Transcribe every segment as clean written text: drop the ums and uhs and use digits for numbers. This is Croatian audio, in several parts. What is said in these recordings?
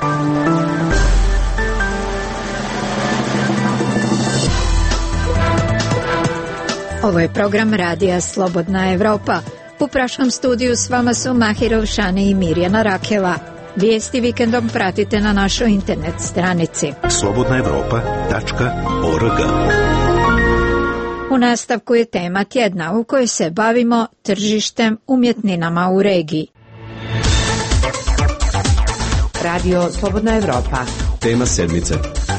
Ovo je program radija Slobodna Evropa. U prašnom studiju s vama su Mahirov Šani i Mirjana Rakela. Vijesti vikendom pratite na našoj internet stranici slobodnaevropa.org. U nastavku je tema tjedna u kojoj se bavimo tržištem umjetninama u regiji. Radio Slobodna Evropa. Tema sedmice.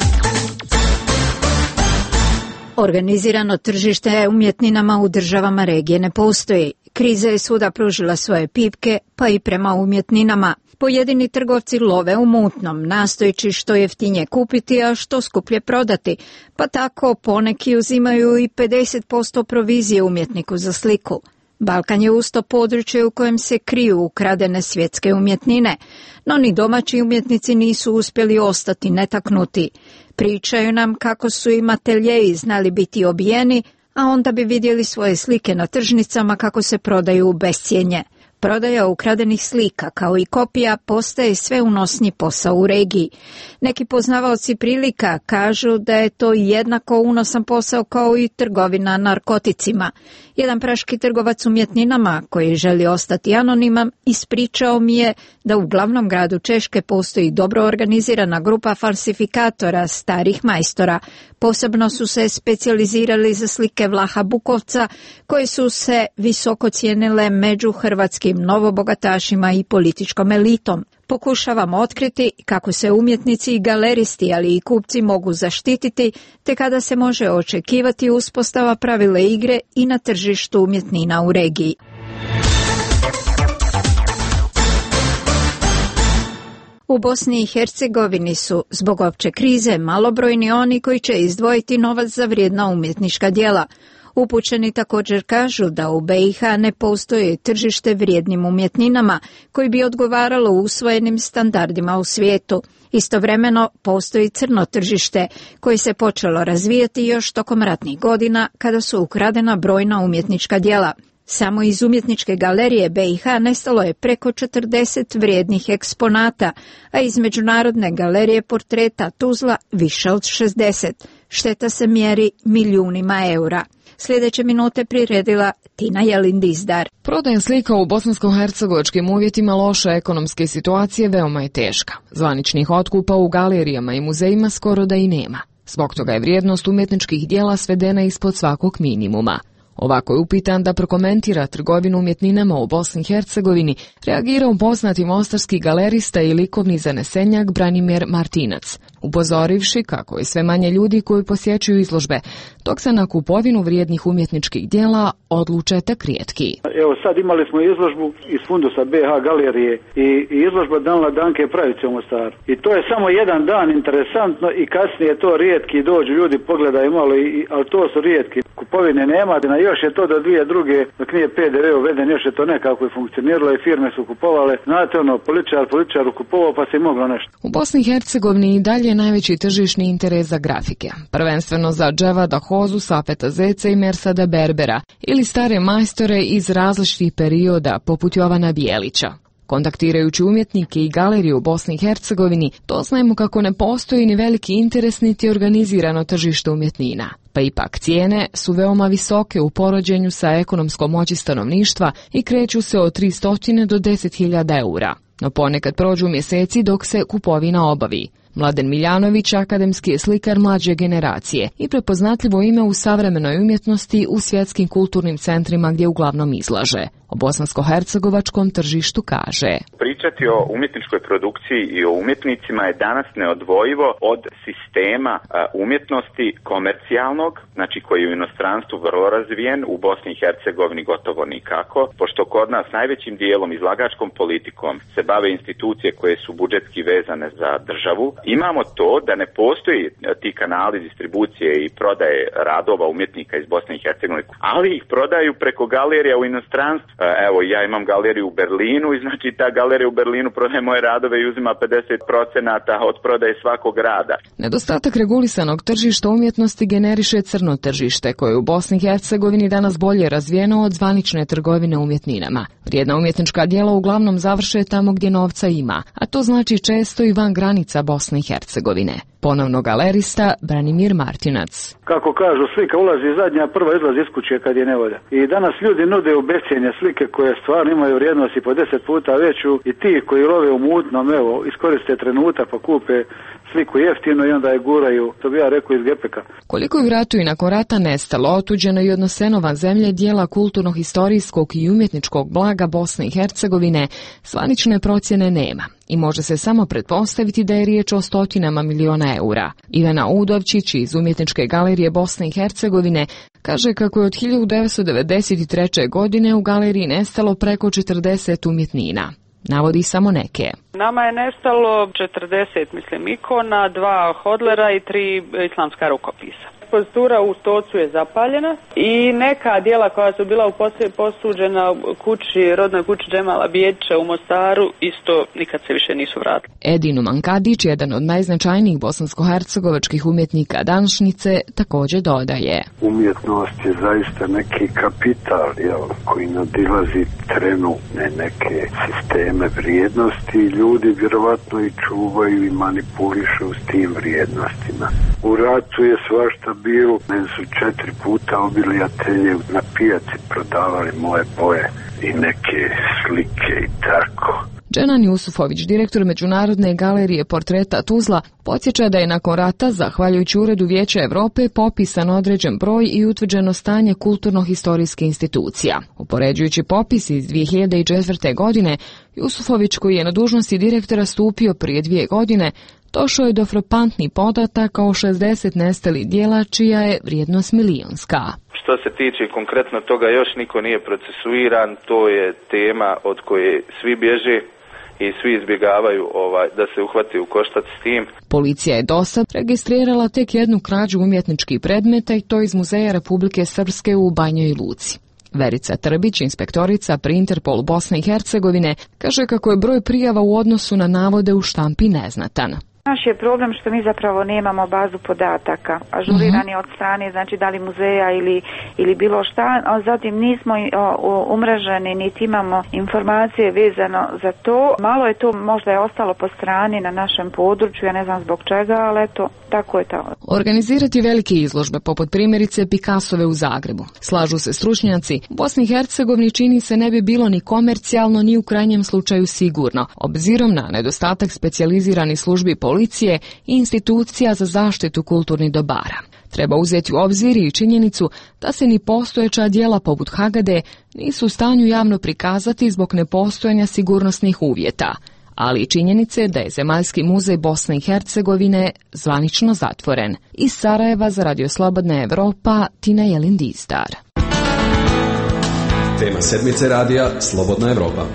Organizirano tržište umjetninama u državama regije ne postoji. Kriza je svuda pružila svoje pipke, pa i prema umjetninama. Pojedini trgovci love u mutnom, nastojeći što jeftinije kupiti, a što skuplje prodati, pa tako poneki uzimaju i 50% provizije umjetniku za sliku. Balkan je usto područje u kojem se kriju ukradene svjetske umjetnine, no ni domaći umjetnici nisu uspjeli ostati netaknuti. Pričaju nam kako su im ateljeji znali biti obijeni, a onda bi vidjeli svoje slike na tržnicama kako se prodaju u bescjenje. Prodaja ukradenih slika kao i kopija postaje sve unosniji posao u regiji. Neki poznavaoci prilika kažu da je to jednako unosan posao kao i trgovina narkoticima. Jedan praški trgovac umjetninama koji želi ostati anoniman ispričao mi je da u glavnom gradu Češke postoji dobro organizirana grupa falsifikatora starih majstora. Posebno su se specijalizirali za slike Vlaha Bukovca koje su se visoko cijenile među hrvatskim novobogatašima i političkom elitom. Pokušavamo otkriti kako se umjetnici i galeristi, ali i kupci mogu zaštititi, te kada se može očekivati uspostava pravila igre i na tržištu umjetnina u regiji. U Bosni i Hercegovini su, zbog opće krize, malobrojni oni koji će izdvojiti novac za vrijedna umjetnička djela. Upućeni također kažu da u BiH ne postoji tržište vrijednim umjetninama koji bi odgovaralo usvojenim standardima u svijetu. Istovremeno postoji crno tržište koje se počelo razvijati još tokom ratnih godina kada su ukradena brojna umjetnička djela. Samo iz umjetničke galerije BiH nestalo je preko 40 vrijednih eksponata, a iz Međunarodne galerije portreta Tuzla više od 60. Šteta se mjeri milijunima eura. Sljedeće minute priredila Tina Jelin-Dizdar. Prodaja slika u bosansko-hercegovačkim uvjetima loše ekonomske situacije veoma je teška. Zvaničnih otkupa u galerijama i muzejima skoro da i nema. Zbog toga je vrijednost umjetničkih djela svedena ispod svakog minimuma. Ovako je upitan da prokomentira trgovinu umjetninama u Bosni i Hercegovini reagirao poznati mostarski galerista i likovni zanesenjak Branimir Martinac, upozorivši kako je sve manje ljudi koji posjećuju izložbe, dok se na kupovinu vrijednih umjetničkih djela odluče tek rijetki. Evo sad imali smo izložbu iz fundusa BH galerije i izložba Danila Danke Pravice u Mostaru. I to je samo jedan dan interesantno i kasnije to rijetki dođu ljudi pogledaju malo, ali to su rijetki. Kupovine nema, još je to do 2002. dok nije PDV uveden, još je to nekako i funkcioniralo i firme su kupovale. Znate političar kupovao pa se moglo nešto. U Bosni i Hercegovini i dalje je najveći tržišni interes za grafike. Prvenstveno za Dževada Hozu, Safeta Zeca i Mersada Berbera ili stare majstore iz različitih perioda poput Jovana Bijelića. Kontaktirajući umjetnike i galerije u Bosni i Hercegovini, doznajemo kako ne postoji ni veliki interes niti organizirano tržište umjetnina. Pa ipak cijene su veoma visoke u poređenju sa ekonomskom moći stanovništva i kreću se od 300 do 10.000 eura. No ponekad prođu mjeseci dok se kupovina obavi. Mladen Miljanović akademski je slikar mlađe generacije i prepoznatljivo ime u savremenoj umjetnosti u svjetskim kulturnim centrima gdje uglavnom izlaže. O bosansko-hercegovačkom tržištu kaže: Pričati o umjetničkoj produkciji i o umjetnicima je danas neodvojivo od sistema umjetnosti komercijalnog, znači koji je u inostranstvu vrlo razvijen, u Bosni i Hercegovini gotovo nikako, pošto kod nas najvećim dijelom izlagačkom politikom se bave institucije koje su budžetski vezane za državu. Imamo to da ne postoji ti kanali distribucije i prodaje radova umjetnika iz Bosne i Hercegovine, ali ih prodaju preko galerija u inostranstvu. Evo, ja imam galeriju u Berlinu i znači ta galerija u Berlinu prodaje moje radove i uzima 50% od prodaje svakog rada. Nedostatak regulisanog tržišta umjetnosti generiše crno tržište, koje je u Bosni i Hercegovini danas bolje razvijeno od zvanične trgovine umjetninama. Vrijedna umjetnička djela uglavnom završe tamo gdje novca ima, a to znači često i van granica Bosne i Hercegovine. Ponovno galerista Branimir Martinac. Kako kažu, slika ulazi zadnja, prva izlazi iz kuće kad je nevolja. I danas ljudi nude u bescijenje slike koje stvarno imaju vrijednost i po 10 puta veću i ti koji love u mutnom, evo, iskoriste trenutak pa kupe sliku jeftino i onda je guraju, to bi ja rekao, iz gepeka. Koliko je u ratu i nakon rata nestalo, otuđeno i odnoseno van zemlje dijela kulturno-historijskog i umjetničkog blaga Bosne i Hercegovine, zvanične procjene nema i može se samo pretpostaviti da je riječ o stotinama miliona eura. Ivana Udovčić iz Umjetničke galerije Bosne i Hercegovine kaže kako je od 1993. godine u galeriji nestalo preko 40 umjetnina. Navodi samo neke. Nama je nestalo 40, ikona, 2 hodlera i 3 islamska rukopisa. Ekspozitura u Stocu je zapaljena i neka dijela koja su bila posuđena u rodnoj kući Džemala Bijeđića u Mostaru isto nikad se više nisu vratili. Edin Mankadić, jedan od najznačajnijih bosansko-hercegovačkih umjetnika današnjice, također dodaje. Umjetnost je zaista neki kapital koji nadilazi trenutne neke sisteme vrijednosti i ljudi vjerovatno i čuvaju i manipulišu s tim vrijednostima. U ratu je svašta bilo, meni su 4 puta obili atelje, na pijaci prodavali moje boje i neke slike i tako. Dženan Jusufović, direktor Međunarodne galerije portreta Tuzla, podsjeća da je nakon rata, zahvaljujući Uredu Vijeća Europe, popisan određen broj i utvrđeno stanje kulturno-historijske institucija. Upoređujući popis iz 2004. godine, Jusufović, koji je na dužnosti direktora stupio prije 2 godine, došao je do frapantnih podataka o 60 nestalih djela čija je vrijednost milionska. Što se tiče konkretno toga, još niko nije procesuiran, to je tema od koje svi bježe i svi izbjegavaju da se uhvati u koštac s tim. Policija je dosad registrirala tek jednu krađu umjetničkih predmeta i to iz Muzeja Republike Srpske u Banjoj Luci. Verica Trbić, inspektorica pri Interpolu Bosne i Hercegovine, kaže kako je broj prijava u odnosu na navode u štampi neznatan. Naš je problem što mi zapravo nemamo bazu podataka, ažurirani od strane, znači da li muzeja ili bilo šta, a zatim nismo umreženi, niti imamo informacije vezano za to. Malo je to možda je ostalo po strani na našem području, ja ne znam zbog čega, ali eto, tako je to. Organizirati velike izložbe, poput primjerice Picassove u Zagrebu. Slažu se stručnjaci, u Bosni i Hercegovini čini se ne bi bilo ni komercijalno, ni u krajnjem slučaju sigurno, obzirom na nedostatak specijaliziranih službi policije i institucija za zaštitu kulturnih dobara. Treba uzeti u obzir i činjenicu da se ni postojeća djela poput Hagade nisu u stanju javno prikazati zbog nepostojanja sigurnosnih uvjeta, ali i činjenice da je Zemaljski muzej Bosne i Hercegovine zvanično zatvoren. Iz Sarajeva za Radio Slobodna Evropa, Tina Jelin-Distar. Tema sedmice radija Slobodna Evropa.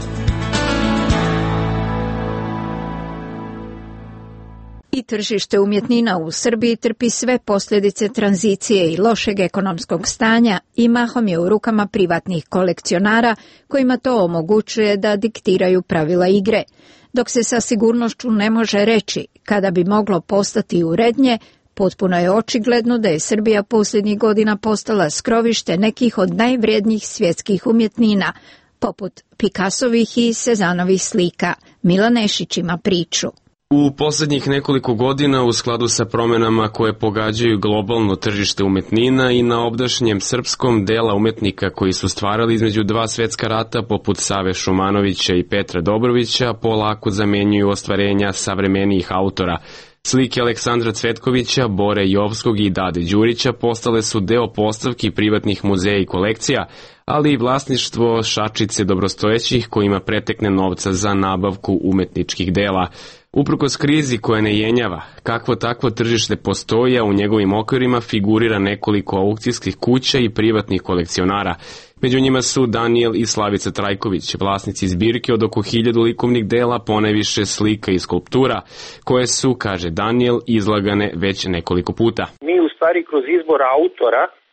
I tržište umjetnina u Srbiji trpi sve posljedice tranzicije i lošeg ekonomskog stanja i mahom je u rukama privatnih kolekcionara kojima to omogućuje da diktiraju pravila igre. Dok se sa sigurnošću ne može reći kada bi moglo postati urednje, potpuno je očigledno da je Srbija posljednjih godina postala skrovište nekih od najvrijednijih svjetskih umjetnina, poput Picassovih i Cezanovih slika. Milan Nešić ima priču. U posljednjih nekoliko godina, u skladu sa promjenama koje pogađaju globalno tržište umjetnina i na obdašnjem srpskom, dela umjetnika koji su stvarali između 2 svjetska rata, poput Save Šumanovića i Petra Dobrovića, polako zamjenjuju ostvarenja savremenijih autora. Slike Aleksandra Cvetkovića, Bore Jovskog i Dade Đurića postale su deo postavki privatnih muzeja i kolekcija, ali i vlasništvo šačice dobrostojećih kojima pretekne novca za nabavku umetničkih dela. Uprkos krizi koja ne jenjava, kakvo takvo tržište postoji, a u njegovim okvirima figurira nekoliko aukcijskih kuća i privatnih kolekcionara. Među njima su Daniel i Slavica Trajković, vlasnici zbirke od oko 1000 likovnih dela, ponajviše slika i skulptura, koje su, kaže Daniel, izlagane već nekoliko puta. Mi u stvari kroz izbor autora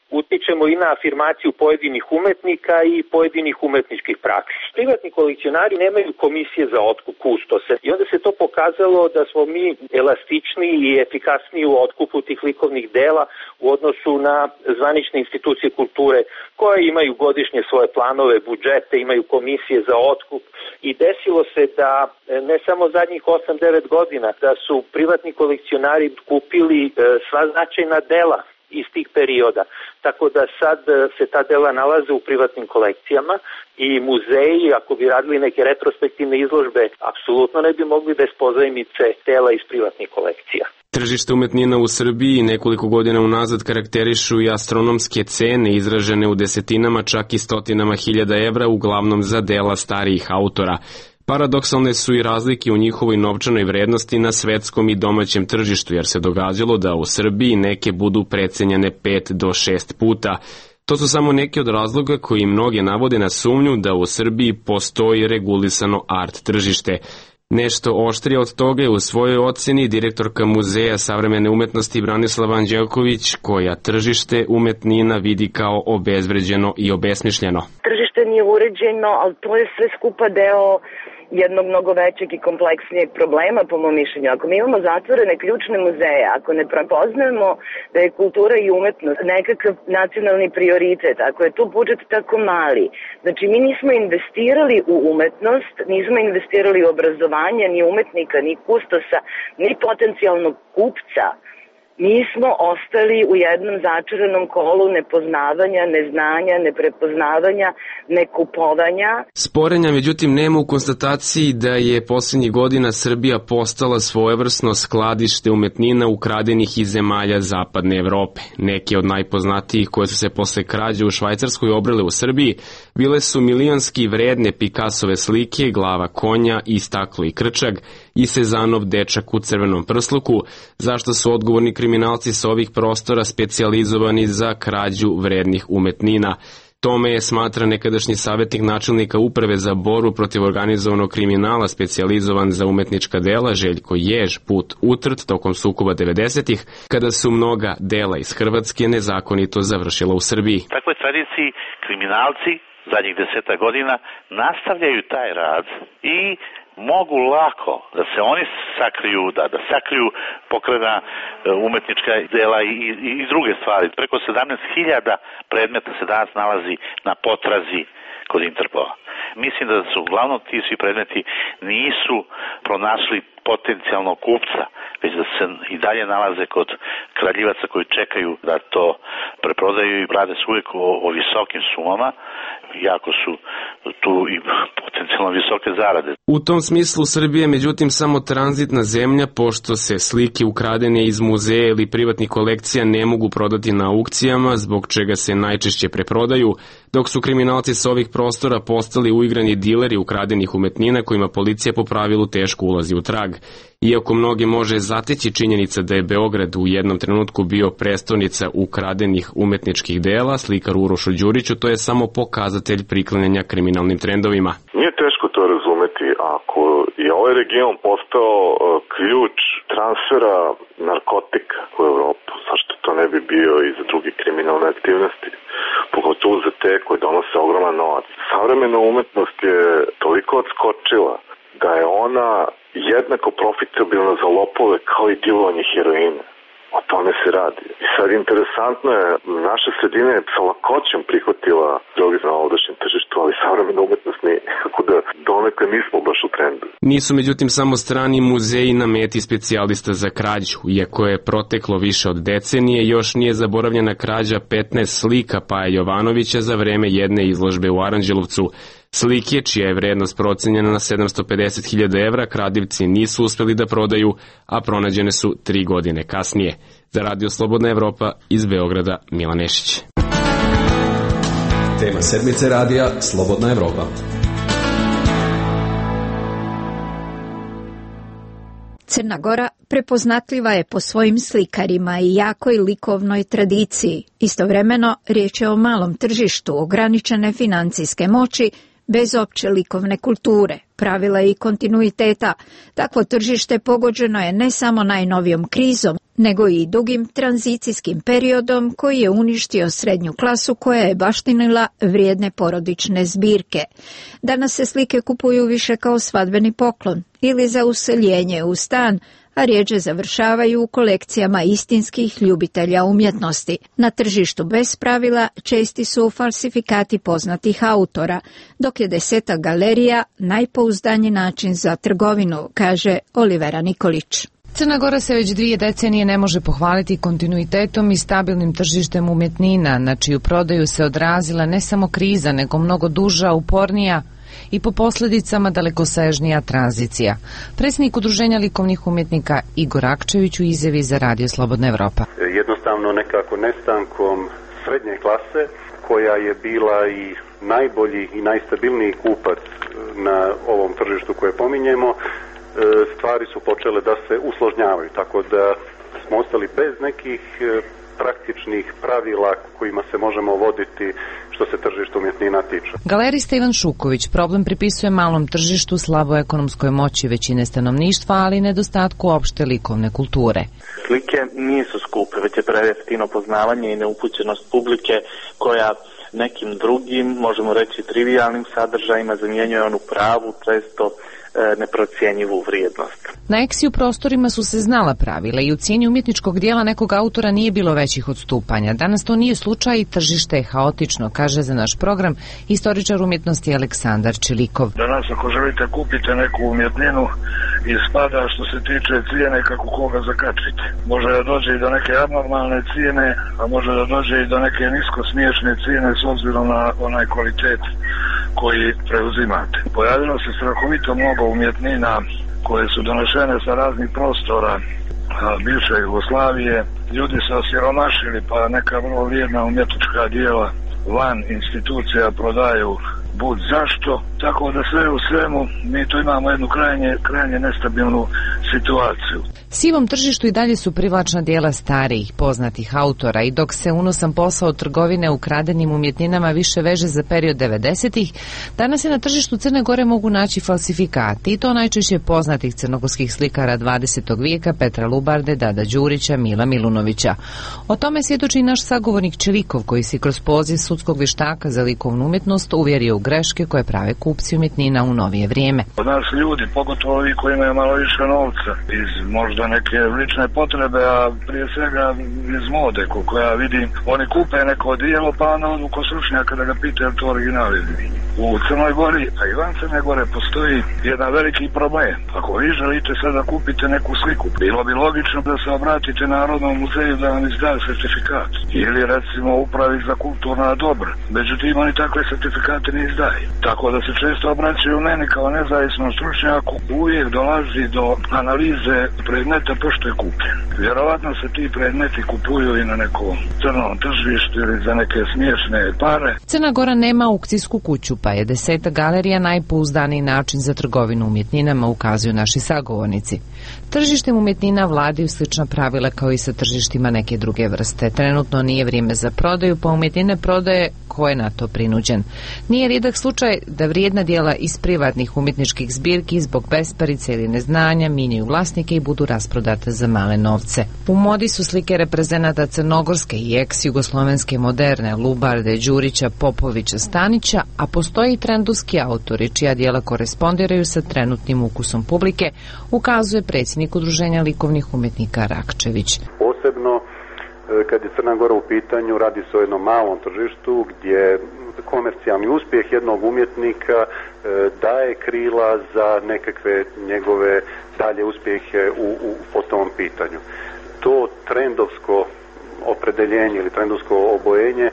utičemo i na afirmaciju pojedinih umetnika i pojedinih umetničkih praksi. Privatni kolekcionari nemaju komisije za otkup kustose i onda se to pokazalo da smo mi elastičniji i efikasniji u otkupu tih likovnih dela u odnosu na zvanične institucije kulture koje imaju godišnje svoje planove, budžete, imaju komisije za otkup i desilo se da ne samo zadnjih 8-9 godina da su privatni kolekcionari kupili sva značajna dela iz tih perioda. Tako da sad se ta dela nalaze u privatnim kolekcijama i muzeji, ako bi radili neke retrospektivne izložbe, apsolutno ne bi mogli bez pozajmice dela iz privatnih kolekcija. Tržište umetnina u Srbiji nekoliko godina unazad karakterišu i astronomske cene izražene u desetinama, čak i stotinama hiljada evra, uglavnom za dela starijih autora. Paradoksalne su i razlike u njihovoj novčanoj vrednosti na svetskom i domaćem tržištu, jer se događalo da u Srbiji neke budu precenjene 5 do 6 puta. To su samo neki od razloga koji mnoge navode na sumnju da u Srbiji postoji regulisano art tržište. Nešto oštrije od toga je u svojoj oceni direktorka Muzeja savremene umetnosti Branislava Anđelković, koja tržište umetnina vidi kao obezvređeno i obesmišljeno. Tržište nije uređeno, ali to je sve skupa deo jednog mnogo većeg i kompleksnijeg problema, po mom mišljenju. Ako mi imamo zatvorene ključne muzeje, ako ne prepoznajemo da je kultura i umetnost nekakav nacionalni prioritet, ako je tu budžet tako mali, znači mi nismo investirali u umetnost, nismo investirali u obrazovanje, ni umetnika, ni kustosa, ni potencijalnog kupca, mi smo ostali u jednom začaranom kolu nepoznavanja, neznanja, neprepoznavanja, nekupovanja. Sporenja, međutim, nema u konstataciji da je poslednjih godina Srbija postala svojevrsno skladište umetnina ukradenih iz zemalja zapadne Evrope. Neke od najpoznatijih koje su se posle krađe u Švajcarskoj obrele u Srbiji bile su milionski vredne Picassove slike, glava konja i staklo i krčag i Sezanov dečak u crvenom prsluku, zašto su odgovorni kriminalci sa ovih prostora specijalizovani za krađu vrednih umetnina. Tome je smatra nekadašnji savjetnik načelnika uprave za borbu protiv organizovanog kriminala specijalizovan za umetnička dela Željko Jež put utrt tokom sukoba 90-ih, kada su mnoga dela iz Hrvatske nezakonito završila u Srbiji. Takvoj tradiciji kriminalci zadnjih 10 godina nastavljaju taj rad i mogu lako da se oni sakriju, da sakriju pokrena umetnička dela i druge stvari. Preko 17.000 predmeta se danas nalazi na potrazi kod Interpola. Mislim da su uglavnom ti svi predmeti nisu pronašli potencijalnog kupca, već da se i dalje nalaze kod kradljivaca koji čekaju da to preprodaju i rade se uvijek o visokim sumama, jako su tu i potencijalno visoke zarade. U tom smislu Srbija je međutim samo tranzitna zemlja, pošto se slike ukradene iz muzeja ili privatnih kolekcija ne mogu prodati na aukcijama, zbog čega se najčešće preprodaju, dok su kriminalci sa ovih prostora postali uigrani dileri ukradenih umetnina kojima policija po pravilu teško ulazi u trag. Iako mnoge može zateći činjenica da je Beograd u jednom trenutku bio prestonica ukradenih umetničkih dela, slikaru Urošu Đuriću to je samo pokazatelj priklanjanja kriminalnim trendovima. Nije teško to razumeti. Ako je ovaj region postao ključ transfera narkotika u Evropu, zašto to ne bi bio i za druge kriminalne aktivnosti? Pogotovo za te koje donose ogroman novac. Savremena umetnost je toliko odskočila da je ona jednako profitabilna za lopove kao i dilovanje heroina. O tome se radi. I sad interesantno je, naša sredina je sa lakoćem prihvatila droge na ovdašnjem tržištu, ali savremena umetnost nije. Tako da donekle nismo baš u trendu. Nisu međutim samo strani muzeji na meti specijalista za krađu. Iako je proteklo više od decenije, još nije zaboravljena krađa 15 slika Paje Jovanovića za vreme jedne izložbe u Aranđelovcu. Slike, čija je vrednost procenjena na 750.000 evra, kradivci nisu uspeli da prodaju, a pronađene su 3 godine kasnije. Za Radio Slobodna Evropa iz Beograda, Milan Nešić. Tema sedmice radija Slobodna Evropa. Crna Gora prepoznatljiva je po svojim slikarima i jakoj likovnoj tradiciji. Istovremeno, riječ je o malom tržištu ograničene financijske moći, bez opće likovne kulture, pravila i kontinuiteta. Takvo tržište pogođeno je ne samo najnovijom krizom, nego i dugim tranzicijskim periodom koji je uništio srednju klasu koja je baštinila vrijedne porodične zbirke. Danas se slike kupuju više kao svadbeni poklon ili za useljenje u stan, a rjeđe završavaju u kolekcijama istinskih ljubitelja umjetnosti. Na tržištu bez pravila česti su falsifikati poznatih autora, dok je 10 galerija najpouzdaniji način za trgovinu, kaže Olivera Nikolić. Crna Gora se već 2 decenije ne može pohvaliti kontinuitetom i stabilnim tržištem umjetnina, na čiju prodaju se odrazila ne samo kriza, nego mnogo duža, upornija i po posljedicama dalekosežnija tranzicija. Predsjednik Udruženja likovnih umjetnika Igor Akčević u izjavi za Radio Slobodna Evropa. Jednostavno nekako nestankom srednje klase, koja je bila i najbolji i najstabilniji kupac na ovom tržištu koje pominjemo, stvari su počele da se usložnjavaju, tako da smo ostali bez nekih praktičnih pravila kojima se možemo voditi što se tržišta umjetnina tiče. Galerista Ivan Šuković problem pripisuje malom tržištu, slaboj ekonomskoj moći većine stanovništva, ali i nedostatku opšte likovne kulture. Slike nisu skupe, već je prejeftino poznavanje i neupućenost publike koja nekim drugim, možemo reći trivijalnim sadržajima zamjenjuje onu pravu, često neprocjenjivu vrijednost. Na Eksi u prostorima su se znala pravila i u cijeni umjetničkog dijela nekog autora nije bilo većih odstupanja. Danas to nije slučaj i tržište je haotično, kaže za naš program istoričar umjetnosti Aleksandar Čilikov. Danas ako želite kupite neku umjetninu ispada što se tiče cijene kako koga zakačite. Može da dođe i do neke abnormalne cijene, a može da dođe i do neke nisko smiješne cijene s obzirom na onaj kvalitet koji preuzimate. Pojavilo se strahovito mnogo umjetnina koje su donešene sa raznih prostora bivše Jugoslavije. Ljudi se osiromašili pa neka vrlo vrijedna umjetnička dijela van institucija prodaju bud zašto, tako da sve u svemu mi tu imamo jednu krajnje nestabilnu situaciju. Sivom tržištu i dalje su privlačna dijela starijih, poznatih autora i dok se unosan posao trgovine ukradenim umjetninama više veže za period 90-ih, danas se na tržištu Crne Gore mogu naći falsifikati i to najčešće poznatih crnogorskih slikara 20. vijeka Petra Lubarde, Dada Đurića, Mila Milunovića. O tome svjedoči i naš sagovornik Čilikov koji se kroz poziv sudskog vještaka za likovnu umjetnost uvjerio u greške koje prave kupci umjetnina u novije vrijeme. Od nas ljudi, pogotovo ovi koji imaju malo više novca, iz možda neke lične potrebe, a prije svega iz mode, koliko ja vidim, oni kupe neko dijelo pa onda odu kod stručnjaka da ga pita je to original. U Crnoj Gori, a i van Crne Gore postoji jedan veliki problem. Ako vi želite sada kupite neku sliku, bilo bi logično da se obratite Narodnom muzeju da vam izdaju certifikat ili recimo upravi za kulturna dobra. Međutim, oni takve certifikate ne izdaju. Tako da se često obraćaju meni kao nezavisnom stručnjaku, uvijek dolazi do analize predmeta pošto je kupljen. Vjerovatno se ti predmeti kupuju i na nekom crnom tržištu ili za neke smiješne pare. Crna Gora nema aukcijsku kuću, pa je 10 galerija najpouzdaniji način za trgovinu umjetninama, ukazuju naši sagovornici. Tržištem umjetnina vladaju slična pravila kao i sa tržištima neke druge vrste. Trenutno nije vrijeme za prodaju, pa umjetnine prodaje ko je na to prinuđen. Nije rijedak slučaj da vrijedna dijela iz privatnih umjetničkih zbirki zbog besparice ili neznanja minjaju vlasnike i budu rasprodate za male novce. U modi su slike reprezenata crnogorske i ex-jugoslovenske moderne Lubarde, Đurića, Popovića, Stanića, a postoji i trendovski autori čija dijela korespondiraju sa trenutnim ukusom publike, ukazuje predsjednik Udruženja likovnih umjetnika Rakčević. Posebno kad je Crna Gora u pitanju, radi se o jednom malom tržištu gdje komercijalni uspjeh jednog umjetnika daje krila za nekakve njegove dalje uspjehe po tom pitanju. To trendovsko opredeljenje ili trendovsko obojenje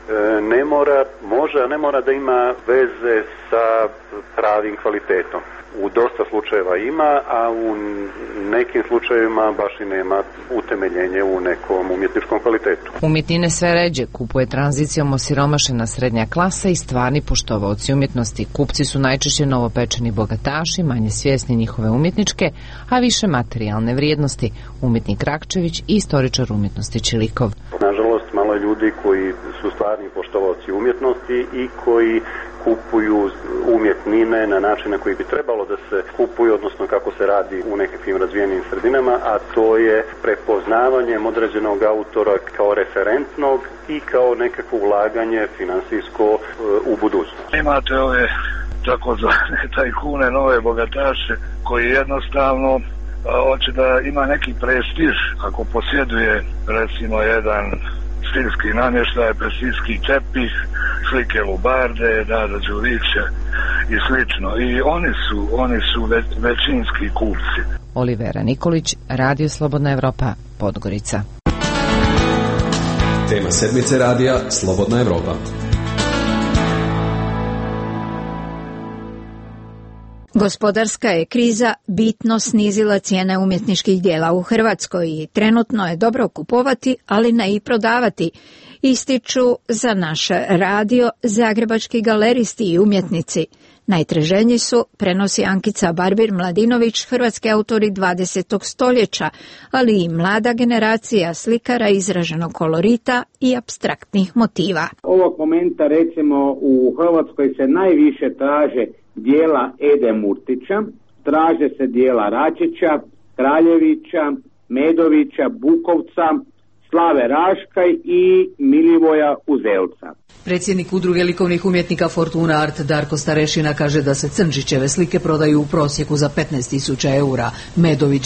ne mora da ima veze sa pravim kvalitetom. U dosta slučajeva ima, a u nekim slučajevima baš i nema utemeljenje u nekom umjetničkom kvalitetu. Umjetnine sve ređe kupuje tranzicijom osiromašena srednja klasa i stvarni poštovaoci umjetnosti. Kupci su najčešće novopečeni bogataši, manje svjesni njihove umjetničke, a više materijalne vrijednosti. Umjetnik Rakčević i istoričar umjetnosti Čilikov. Nažalost, malo je ljudi koji su stvarni poštovaoci umjetnosti i koji kupuju umjetnine na način na koji bi trebalo da se kupuju, odnosno kako se radi u nekakvim razvijenim sredinama, a to je prepoznavanjem određenog autora kao referentnog i kao nekakvo ulaganje finansijsko u budućnost. Imate ove takozvane tajkune, nove bogataše koji jednostavno hoće da ima neki prestiž ako posjeduje recimo jedan stilski namještaj, persijski tepih, slike Lubarde, Dada Đurića i slično. I oni su većinski kupci. Olivera Nikolić, Radio Slobodna Evropa, Podgorica. Tema sedmice radija Slobodna Evropa. Gospodarska je kriza bitno snizila cijene umjetničkih dijela u Hrvatskoj i trenutno je dobro kupovati, ali ne i prodavati, ističu za naš radio zagrebački galeristi i umjetnici. Najtraženiji su, prenosi Ankica Barbir-Mladinović, hrvatski autori 20. stoljeća, ali i mlada generacija slikara izraženog kolorita i apstraktnih motiva. Ovog momenta recimo u Hrvatskoj se najviše traže dijela Ede Murtića, traže se dijela Račića, Kraljevića, Medovića, Bukovca, Slave Raškaj i Milivoja Uzelca. Predsjednik udruge likovnih umjetnika Fortuna Art Darko Starešina kaže da se Crnčićeve slike prodaju u prosjeku za 15.000 eura, Medović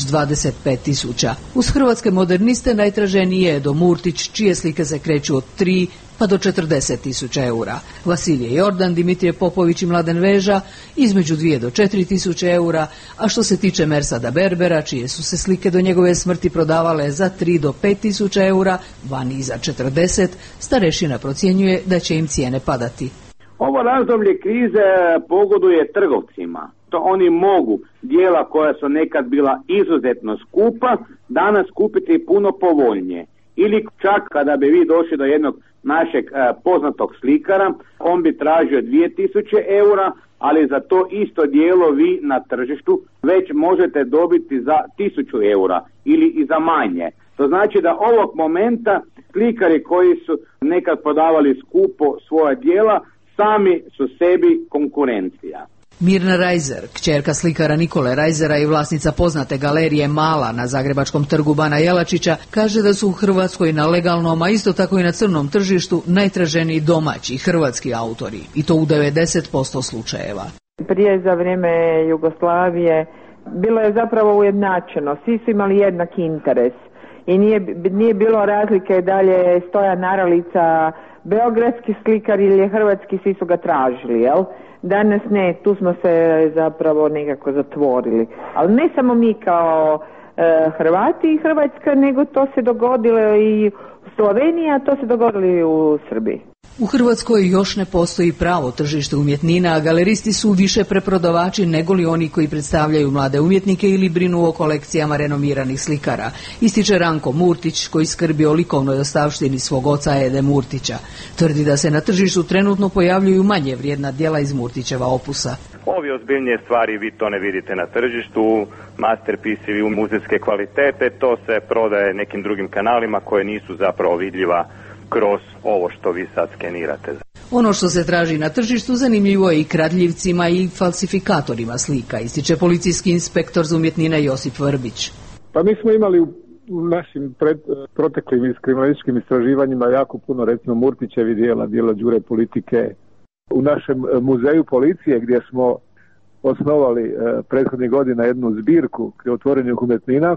25.000. Uz hrvatske moderniste najtraženiji je Edo Murtić, čije slike se kreću od 3 pa do 40.000 eura. Vasilije Jordan, Dimitrije Popović i Mladen Veža između 2 do 4.000 eura, a što se tiče Mersada Berbera, čije su se slike do njegove smrti prodavale za 3 do 5.000 eura, vani i za 40, Starešina procjenjuje da će im cijene padati. Ovo razdoblje krize pogoduje trgovcima. To oni mogu dijela koja su nekad bila izuzetno skupa danas kupiti puno povoljnije. Ili čak kada bi vi došli do jednog našeg poznatog slikara, on bi tražio 2.000 eura, ali za to isto dijelo vi na tržištu već možete dobiti za 1.000 eura ili i za manje. To znači da ovog momenta slikari koji su nekad prodavali skupo svoja dijela, sami su sebi konkurencija. Mirna Rajzer, kćerka slikara Nikole Rajzera i vlasnica poznate galerije Mala na zagrebačkom trgu Bana Jelačića, kaže da su u Hrvatskoj na legalnom, a isto tako i na crnom tržištu najtraženiji domaći hrvatski autori, i to u 90% slučajeva. Prije za vrijeme Jugoslavije bilo je zapravo ujednačeno, svi su imali jednak interes i nije bilo razlike da li je Stojan Naralica beogradski slikar ili je hrvatski, svi su ga tražili, jel? Danas ne, tu smo se zapravo nekako zatvorili. Ali ne samo mi kao Hrvati i Hrvatska, nego to se dogodilo i u Sloveniji, a to se dogodilo i u Srbiji. U Hrvatskoj još ne postoji pravo tržište umjetnina, a galeristi su više preprodavači nego li oni koji predstavljaju mlade umjetnike ili brinu o kolekcijama renomiranih slikara. Ističe Ranko Murtić, koji skrbi o likovnoj ostavštini svog oca Ede Murtića. Tvrdi da se na tržištu trenutno pojavljuju manje vrijedna djela iz Murtićeva opusa. Ovi ozbiljnije stvari vi to ne vidite na tržištu, masterpiece-evi u muzejske kvalitete, to se prodaje nekim drugim kanalima koje nisu zapravo vidljiva kroz ovo što vi sad skenirate. Ono što se traži na tržištu zanimljivo je i kradljivcima i falsifikatorima slika, ističe policijski inspektor za umjetnine Josip Vrbić. Pa mi smo imali u našim proteklim kriminalističkim istraživanjima jako puno, recimo Murtićevi dijela Đure Politike. U našem muzeju policije gdje smo osnovali prethodnih godina jednu zbirku krivotvorenih umjetnina,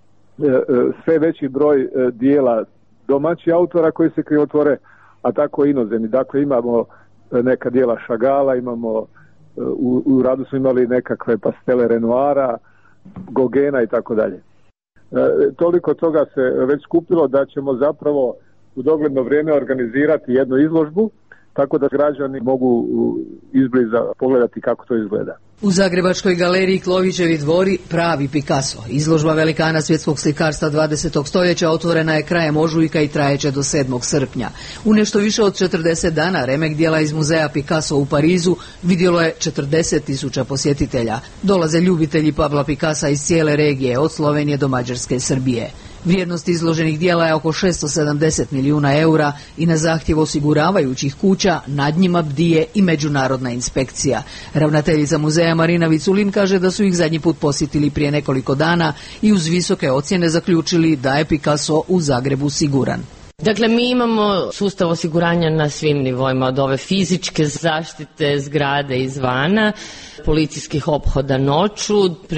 sve veći broj dijela domaćih autora koji se krivotvore, a tako i inozemni. Dakle, imamo neka dijela Šagala, imamo u radu smo imali nekakve pastele Renoira, Gogena i tako dalje. Toliko toga se već skupilo da ćemo zapravo u dogledno vrijeme organizirati jednu izložbu, tako da građani mogu izbliza pogledati kako to izgleda. U Zagrebačkoj galeriji Klovićevi dvori pravi Picasso. Izložba velikana svjetskog slikarstva 20. stoljeća otvorena je krajem ožujka i trajeće do 7. srpnja. U nešto više od 40 dana remek dijela iz muzeja Picasso u Parizu vidjelo je 40.000 posjetitelja. Dolaze ljubitelji Pabla Picassa iz cijele regije, od Slovenije do Mađarske i Srbije. Vrijednost izloženih dijela je oko 670 milijuna eura i na zahtjev osiguravajućih kuća nad njima bdije i međunarodna inspekcija. Ravnateljica muzeja Marina Viculin kaže da su ih zadnji put posjetili prije nekoliko dana i uz visoke ocjene zaključili da je Picasso u Zagrebu siguran. Dakle, mi imamo sustav osiguranja na svim nivoima, od ove fizičke zaštite zgrade izvana, policijskih ophoda noću,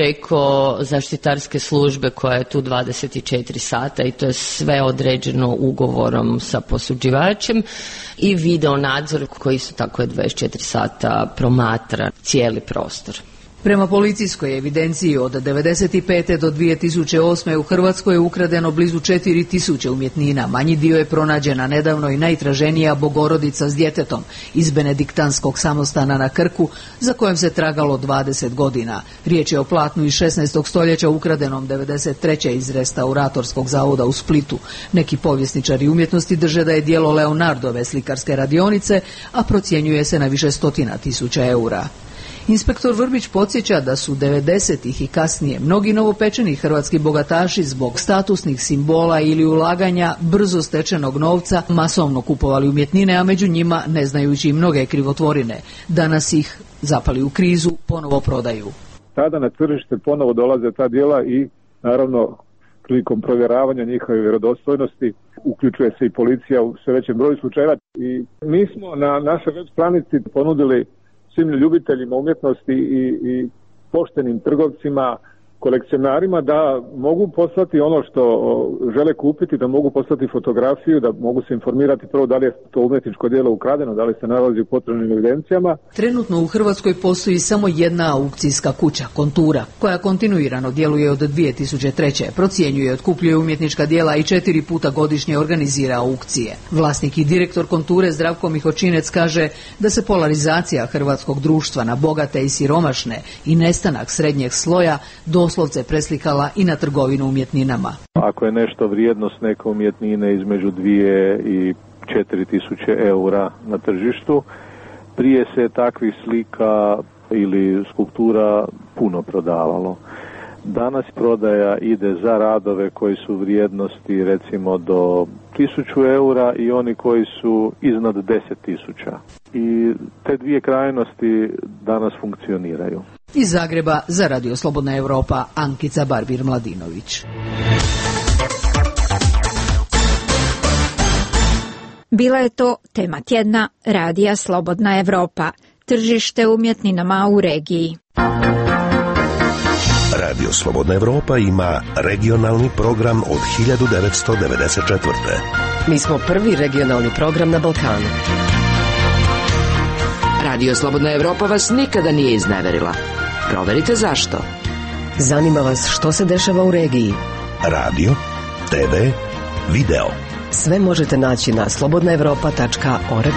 preko zaštitarske službe koja je tu 24 sata i to je sve određeno ugovorom sa posuđivačem, i video nadzor koji isto tako je 24 sata promatra cijeli prostor. Prema policijskoj evidenciji od 1995. do 2008. u Hrvatskoj je ukradeno blizu 4000 umjetnina. Manji dio je pronađena nedavno i najtraženija Bogorodica s djetetom iz benediktanskog samostana na Krku, za kojem se tragalo 20 godina. Riječ je o platnu iz 16. stoljeća ukradenom 93. iz restauratorskog zavoda u Splitu. Neki povjesničari umjetnosti drže da je djelo Leonardove slikarske radionice, a procjenjuje se na više stotina tisuća eura. Inspektor Vrbić podsjeća da su 90-ih i kasnije mnogi novopečeni hrvatski bogataši zbog statusnih simbola ili ulaganja brzo stečenog novca masovno kupovali umjetnine, a među njima ne znajući i mnoge krivotvorine. Danas ih, zapali u krizu, ponovo prodaju. Tada na tržište ponovo dolaze ta djela i naravno prilikom provjeravanja njihove vjerodostojnosti uključuje se i policija u sve većem broju slučajeva. I mi smo na našoj web stranici ponudili svim ljubiteljima umjetnosti i poštenim trgovcima, kolekcionarima da mogu poslati ono što žele kupiti, da mogu poslati fotografiju, da mogu se informirati prvo da li je to umjetničko djelo ukradeno, da li se nalazi u potrebnim evidencijama. Trenutno u Hrvatskoj postoji samo jedna aukcijska kuća, Kontura, koja kontinuirano djeluje od 2003. Procjenjuje i otkupljuje umjetnička djela i 4 puta godišnje organizira aukcije. Vlasnik i direktor Konture Zdravko Mihočinec kaže da se polarizacija hrvatskog društva na bogate i siromašne i nestanak srednjeg sloja doslovce preslikala i na trgovinu umjetninama. Ako je nešto vrijednost neke umjetnine između 2 i 4000 eura na tržištu, prije se takvih slika ili skulptura puno prodavalo. Danas prodaja ide za radove koji su vrijednosti recimo do 1000 eura i oni koji su iznad 10.000. I te dvije krajnosti danas funkcioniraju. Iz Zagreba za Radio Slobodna Evropa, Ankica Barbir-Mladinović. Bila je to tema tjedna Radija Slobodna Evropa, tržište umjetninama u regiji. Radio Slobodna Evropa ima regionalni program od 1994. Mi smo prvi regionalni program na Balkanu. Radio Slobodna Evropa vas nikada nije izneverila. Proverite zašto. Zanima vas što se dešava u regiji. Radio, TV, video. Sve možete naći na slobodnaevropa.org.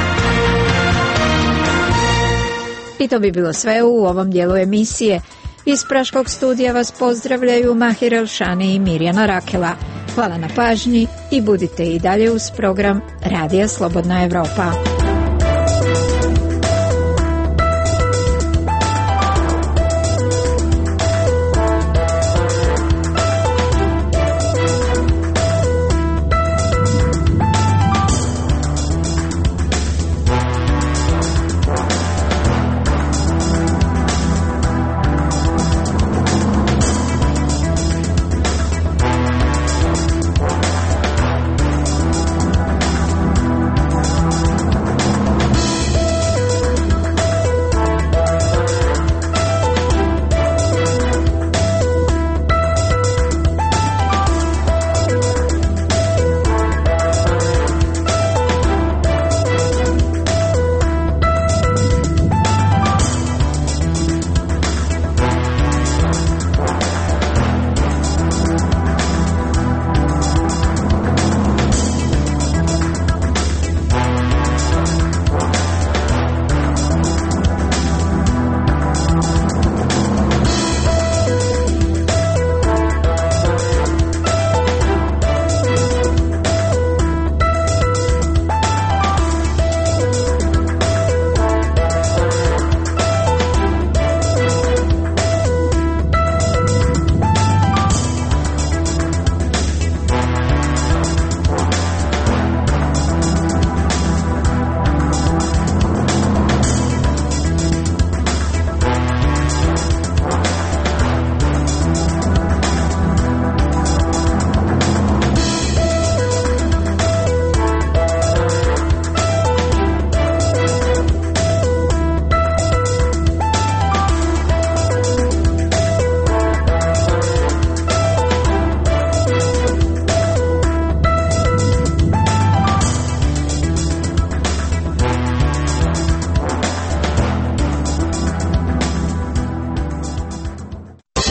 I to bi bilo sve u ovom dijelu emisije. Iz Praškog studija vas pozdravljaju Mahir Elšani i Mirjana Rakela. Hvala na pažnji i budite i dalje uz program Radija Slobodna Evropa.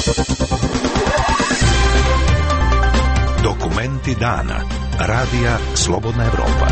Dokumenti dana. Radija Slobodna Evropa.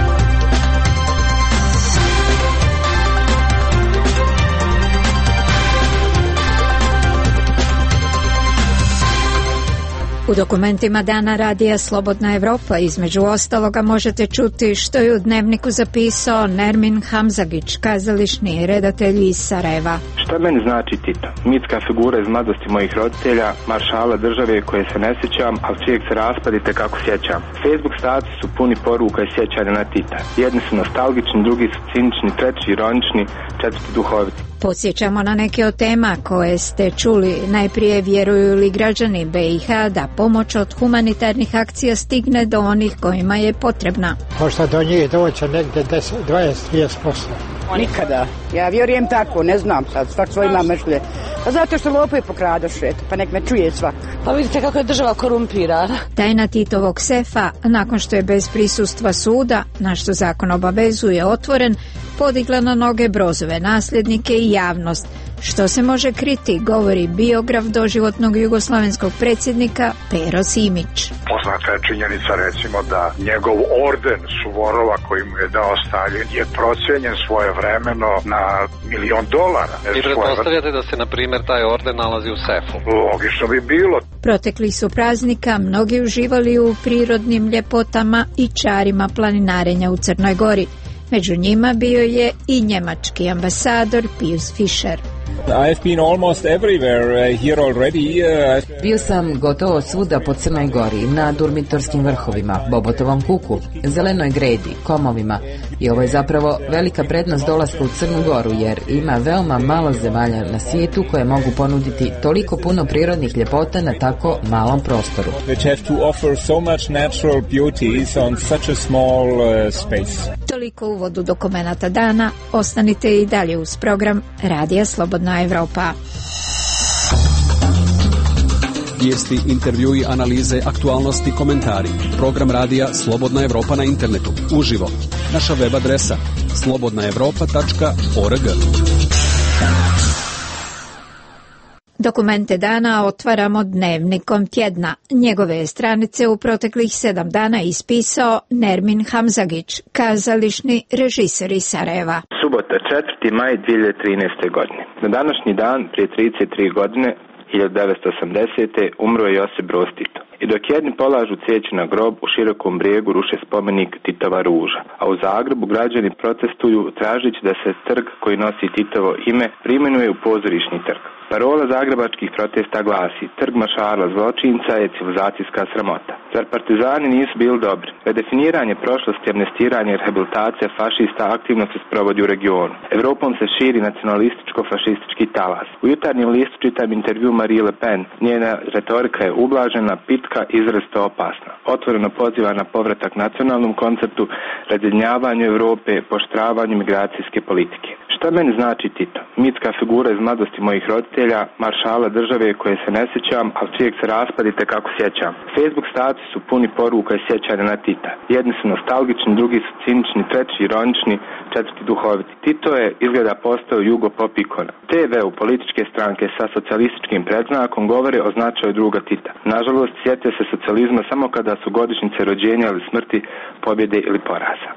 U dokumentima dana Radija Slobodna Evropa između ostaloga možete čuti što je u dnevniku zapisao Nermin Hamzagić, kazališni redatelj iz Sarajeva. Šta meni znači Tito? Mitska figura iz mladosti mojih roditelja, maršala države koje se ne sjećam, ali čijeg se raspadite kako sjećam. Facebook statusi su puni poruka i sjećanja na Tita. Jedni su nostalgični, drugi su cinični, treći ironični, četvrti duhoviti. Podsjećamo na neke od tema koje ste čuli. Najprije, vjeruju li građani BiH da pomoć od humanitarnih akcija stigne do onih kojima je potrebna? Možda do njih doće negdje 20-30%. Nikada. Ja vjerujem tako, ne znam sad, svak svojima mržlje. Pa zato što lopovi pokradoše, pa nek me čuje svak. Pa vidite kako je država korumpirana. Tajna Titovog sefa, nakon što je bez prisustva suda, na što zakon obavezuje, otvoren, podigla na noge Brozove nasljednike i javnost. Što se može kriti, govori biograf doživotnog jugoslavenskog predsjednika Pero Simić. Poznata je činjenica recimo da njegov orden Suvorova koji mu je dao Stalin je procenjen svojevremeno na $1.000.000. I pretpostavljate da se na primjer taj orden nalazi u sefu? Logično bi bilo. Protekli su praznika mnogi uživali u prirodnim ljepotama i čarima planinarenja u Crnoj Gori. Među njima bio je i njemački ambasador Pius Fischer. I've been almost everywhere here already. Bio sam gotovo svuda po Crnoj Gori, na Durmitorskim vrhovima, Bobotovom kuku, Zelenoj gredi, Komovima. I ovo je zapravo velika prednost dolaska u Crnu Goru, jer ima veoma malo zemalja na svijetu koje mogu ponuditi toliko puno prirodnih ljepota na tako malom prostoru. Which have to offer so much natural beauties on such a small space. Toliko u uvodu dokumenata dana. Ostanite i dalje uz program Radija Slobodna Evropa. Vijesti, intervjui, analize, aktualnosti, komentari. Program Radija Slobodna Evropa na internetu. Uživo. Naša web adresa slobodnaevropa.org. Dokumente dana otvaramo dnevnikom tjedna. Njegove stranice u proteklih 7 dana ispisao Nermin Hamzagić, kazališni režiser iz Sarajeva. Subota, 4. maj 2013. godine. Na današnji dan, prije 33 godine, 1980. umro je Josip Broz Tito. I dok jedni polažu cvijeće na grob, u Širokom Brijegu ruše spomenik Titova ruža. A u Zagrebu građani protestuju tražići da se trg koji nosi Titovo ime preimenuje u pozorišni trg. Parola zagrebačkih protesta glasi: trg maršala zločinca je civilizacijska sramota. Zar partizani nisu bili dobri? Redefiniranje prošlosti, amnestiranje i rehabilitacija fašista aktivno se sprovodi u regionu. Evropom se širi nacionalističko-fašistički talas. U Jutarnjem listu čitam intervju Marine Le Pen. Njena retorika je ublažena, pitka, izrazito opasna. Otvoreno poziva na povratak nacionalnom konceptu, razjedinjavanju Evrope, poštravanju migracijske politike. Šta meni znači Tito? Mitska figura iz mladosti mojih roditelja, maršala države koje se ne sjećam, ali čijeg se raspadite kako sjećam. Facebook statusi su puni poruka i sjećanja na Tita. Jedni su nostalgični, drugi su cinični, treći ironični, četvrti duhoviti. Tito je izgleda postao jugo pop ikona. TV-u političke stranke sa socijalističkim predznakom govore o značaju druga Tita. Nažalost, sjetio se socijalizma samo kada su godišnjice rođenja ili smrti, pobjede ili poraza.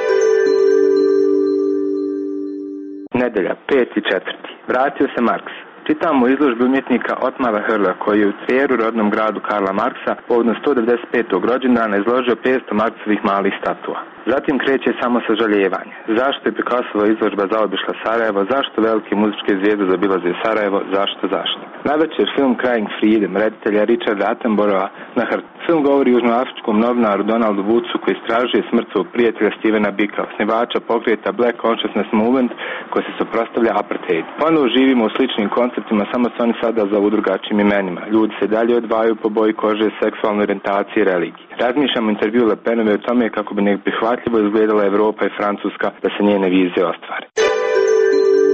Nedelja, 5.4. Vratio se Marks. Čitamo u izložbi umjetnika Otmara Hrla koji je u Trijeru, rodnom gradu Karla Marksa, povodom 195. rođendana izložio 500 Marksovih malih statua. Zatim kreće samo sažaljevanje. Zašto je Picassova izložba zaobišla Sarajevo? Zašto velike muzičke zvijezde zaobilaze Sarajevo? Zašto? Navečer film Crying Freedom reditelja Richarda Attenborougha na Hrtu. Film govori južnoafričkom novinaru Donaldu Woodsu koji istražuje smrt svog prijatelja Stevena Bicka, osnivača pokreta Black Consciousness Movement koji se suprotstavlja apartheid. Ponovo živimo u sličnim konceptima, samo se oni sada zovu drugačijim imenima. Ljudi se dalje odvajaju po boji kože, seksualnoj orijentaciji i religiji. Razmišljamo u intervju Le Penove o tome kako bi neprihvatljivo izgledala Evropa i Francuska da se njene vizije ostvare.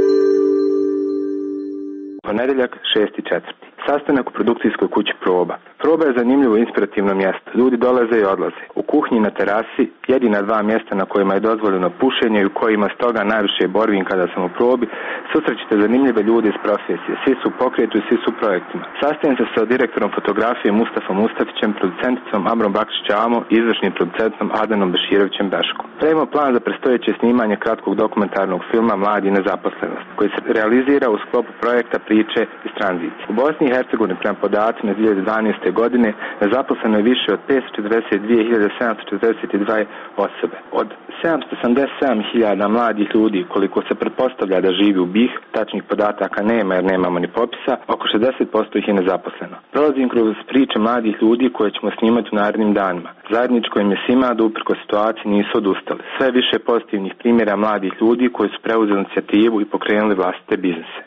Ponedeljak, 6.4. Sastanak u produkcijskoj kući Proba. Proba je zanimljivo inspirativno mjesto. Ljudi dolaze i odlaze. U kuhinji na terasi, jedina 2 mjesta na kojima je dozvoljeno pušenje i u kojima stoga najviše borbim kada sam u probi, susrećete zanimljive ljude iz profesije. Svi su u pokretu i svi su u projektima. Sastajem se sa direktorom fotografije Mustafom Mustafićem, producenticom Amrom Bakšić-Amo i izvršnim producentom Adanom Beširovićem Beškom. Pravimo plan za predstojeće snimanje kratkog dokumentarnog filma Mladi i nezaposlenost, koji se realizira u sklopu projekta Priče iz tranzicije. U Bosni i Hercegovini prema podacima iz 2012. godine nezaposleno je više od 542.742 osobe. Od 787.000 mladih ljudi, koliko se pretpostavlja da živi u BiH, tačnih podataka nema jer nemamo ni popisa, oko 60% ih je nezaposleno. Prolazim kroz priče mladih ljudi koje ćemo snimati u narednim danima. Zajedničko im je svima da uprkos situaciji nisu odustali. Sve više pozitivnih primjera mladih ljudi koji su preuzeli inicijativu i pokrenuli vlastite biznise.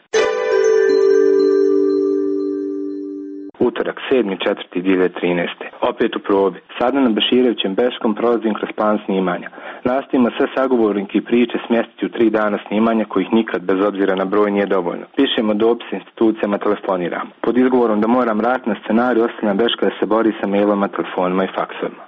Utorak, 7.4.2013. Opet u probi. Sada na Beširovićem Beškom prolazim kroz plan snimanja. Nastojimo sve sagovornike i priče smjestiti u 3 dana snimanja kojih nikad, bez obzira na broj, nije dovoljno. Pišemo dopis institucijama, telefoniramo. Pod izgovorom da moram raditi na scenariju, ostavljam Beška da se bori sa mailama, telefonima i faksovima.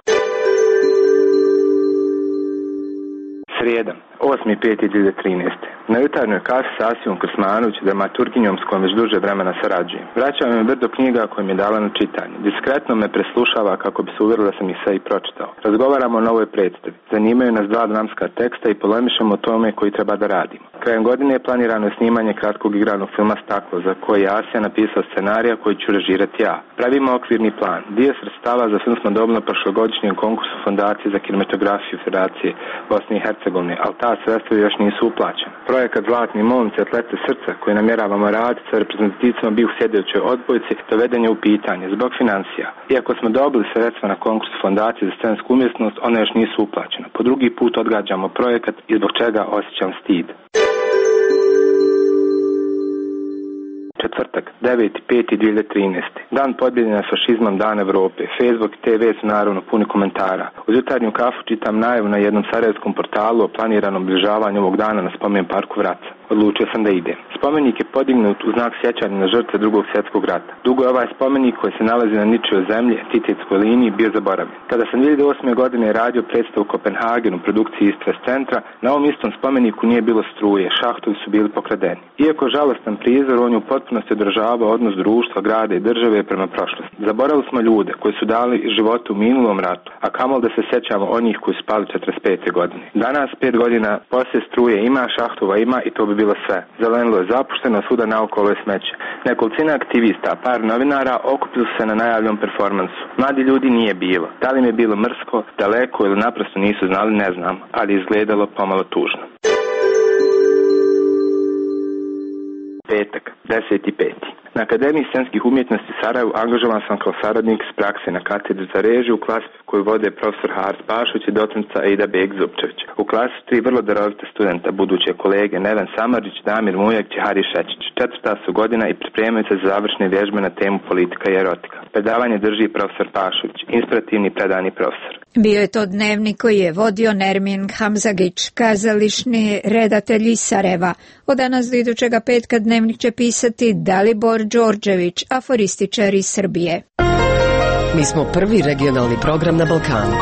Srijeda, 8.5.2013. Na jutarnjoj kafi sa Asijom Krsmanović, dramaturginjom s kojom već duže vremena sarađujem. Vraćam mi brdo knjiga koje mi je dala na čitanje. Diskretno me preslušava kako bi se uvjerila da sam ih sve i pročitao. Razgovaramo o novoj predstavi. Zanimaju nas 2 dramska teksta i polemišemo o tome koji treba da radimo. Krajem godine je planirano snimanje kratkog igranog filma Staklo, za koji je Asija napisao scenarija koji ću režirati ja. Pravimo okvirni plan. Dio sredstava za film smo dobili na prošlogodišnjem konkursu Fondacije za kinematografiju Federacije Bosne i Hercegovine, ali ta sredstva još nisu uplaćena. Projekat Zlatni momci atlete srca koji namjeravamo raditi sa reprezentativcima BiH u sljedećoj odbojci doveden je u pitanje zbog financija. Iako smo dobili sredstva na konkursu Fondacije za scensku umjetnost, one još nisu uplaćene. Po drugi put odgađamo projekat i zbog čega osjećam stid. Četvrtak, 9.5.2013. Dan pobjeđenja fašizmom, Dan Evrope. Facebook i TV su naravno puni komentara. Uz jutarnju kafu čitam najavu na jednom sarajevskom portalu o planiranom obilježavanju ovog dana na spomen parku Vraca. Odlučio sam da idem. Spomenik je podignut u znak sjećanja na žrtve Drugog svjetskog rata. Dugo je ovaj spomenik koji se nalazi na ničijoj zemlji, Titejskoj liniji, bio zaboravljen. Kada sam 2008. godine radio predstavu u Kopenhagenu u produkciji Istres centra, na ovom istom spomeniku nije bilo struje, šahtovi su bili pokradeni. Iako žalostan prizor, on je u potpunosti održava odnos društva, grada i države prema prošlosti. Zaboravili smo ljude koji su dali život u minulom ratu, a kamol da se sjećamo onih koji su pali 45. godine. Danas, 5 godina poslije struje, ima šahtova, ima i to bi bilo sve. Zelenilo je zapušteno, svuda naokolo je smeće. Nekolicina aktivista, par novinara okupili se na najavljenom performansu. Mladi ljudi nije bilo. Da li im je bilo mrsko, daleko ili naprosto nisu znali, ne znam, ali izgledalo pomalo tužno. Petak, 10.5. Na Akademiji scenskih umjetnosti Sarajevu angažovan sam kao saradnik s prakse na katedri za režiju u klasi koju vode profesor Haris Pašović i docentica Ida Beg-Zupčević. U klasi 3 vrlo darovite studenta, buduće kolege Neven Samarđić, Damir Mujak i Hari Šečić. 4. su godina i pripremaju se za završne vježbe na temu politika i erotika. Predavanje drži profesor Pašović, inspirativni predani profesor. Bio je to dnevnik koji je vodio Nermin Hamzagić, kazališni redatelj iz Sarajeva. Od danas do idućega petka dnevnik će pisati Dalibor Đorđević, aforističar iz Srbije. Mi smo prvi regionalni program na Balkanu.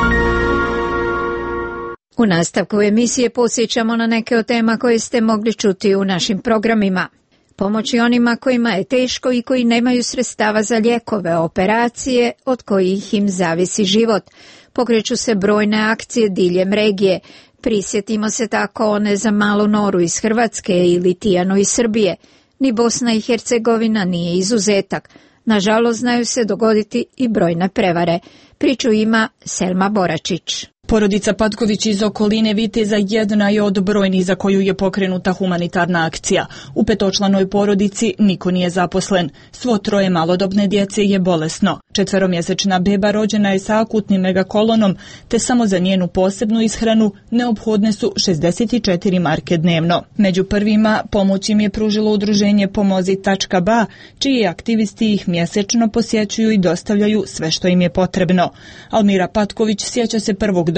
U nastavku emisije podsjećamo na neke od tema koje ste mogli čuti u našim programima. Pomoći onima kojima je teško i koji nemaju sredstava za lijekove, operacije od kojih im zavisi život. Pokreću se brojne akcije diljem regije. Prisjetimo se tako one za Malu Noru iz Hrvatske ili Tijanu iz Srbije. Ni Bosna i Hercegovina nije izuzetak. Nažalost, znaju se dogoditi i brojne prevare. Priču ima Selma Boračić. Porodica Patković iz okoline Viteza jedna je od brojnih za koju je pokrenuta humanitarna akcija. U 5-članoj porodici niko nije zaposlen. Svo 3 malodobne djece je bolesno. 4-mjesečna beba rođena je sa akutnim megakolonom, te samo za njenu posebnu ishranu neophodne su 64 marke dnevno. Među prvima pomoć im je pružilo udruženje Pomozi.ba, čiji aktivisti ih mjesečno posjećuju i dostavljaju sve što im je potrebno. Almira Patković sjeća se prvog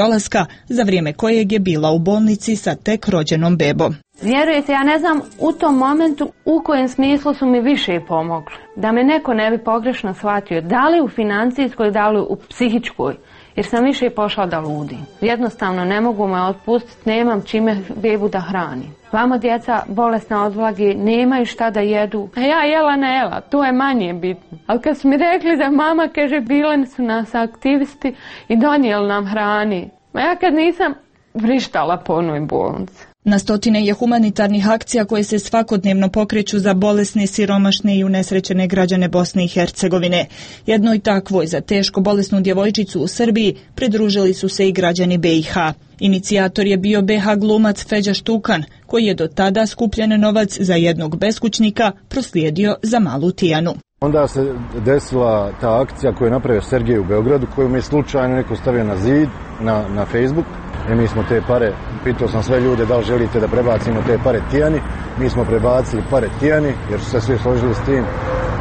dolaska, za vrijeme kojeg je bila u bolnici sa tek rođenom bebom. Vjerujete, ja ne znam u tom momentu u kojem smislu su mi više pomogli. Da me neko ne bi pogrešno shvatio, da li u financijskoj, da li u psihičkoj, jer sam više pošla da ludim. Jednostavno ne mogu me otpustiti, nemam čime bebu da hranim. Vamo djeca bolesna od vlage, nemaju šta da jedu. A ja jela ne jela, to je manje bitno. Ali kad su mi rekli da mama, kaže, bile su nas aktivisti i donijeli nam hrani. Ma ja kad nisam vrištala po onoj bolnici. Na stotine je humanitarnih akcija koje se svakodnevno pokreću za bolesne, siromašne i unesrećene građane Bosne i Hercegovine. Jednoj takvoj za teško bolesnu djevojčicu u Srbiji pridružili su se i građani BiH. Inicijator je bio BiH glumac Feđa Štukan, koji je do tada skupljen novac za jednog beskućnika proslijedio za malu Tijanu. Onda se desila ta akcija koju je napravio Sergej u Beogradu, koju mi je slučajno neko stavio na zid, na Facebook. I mi smo te pare, pitao sam sve ljude da li želite da prebacimo te pare Tijani. Mi smo prebacili pare Tijani jer su se svi složili s tim.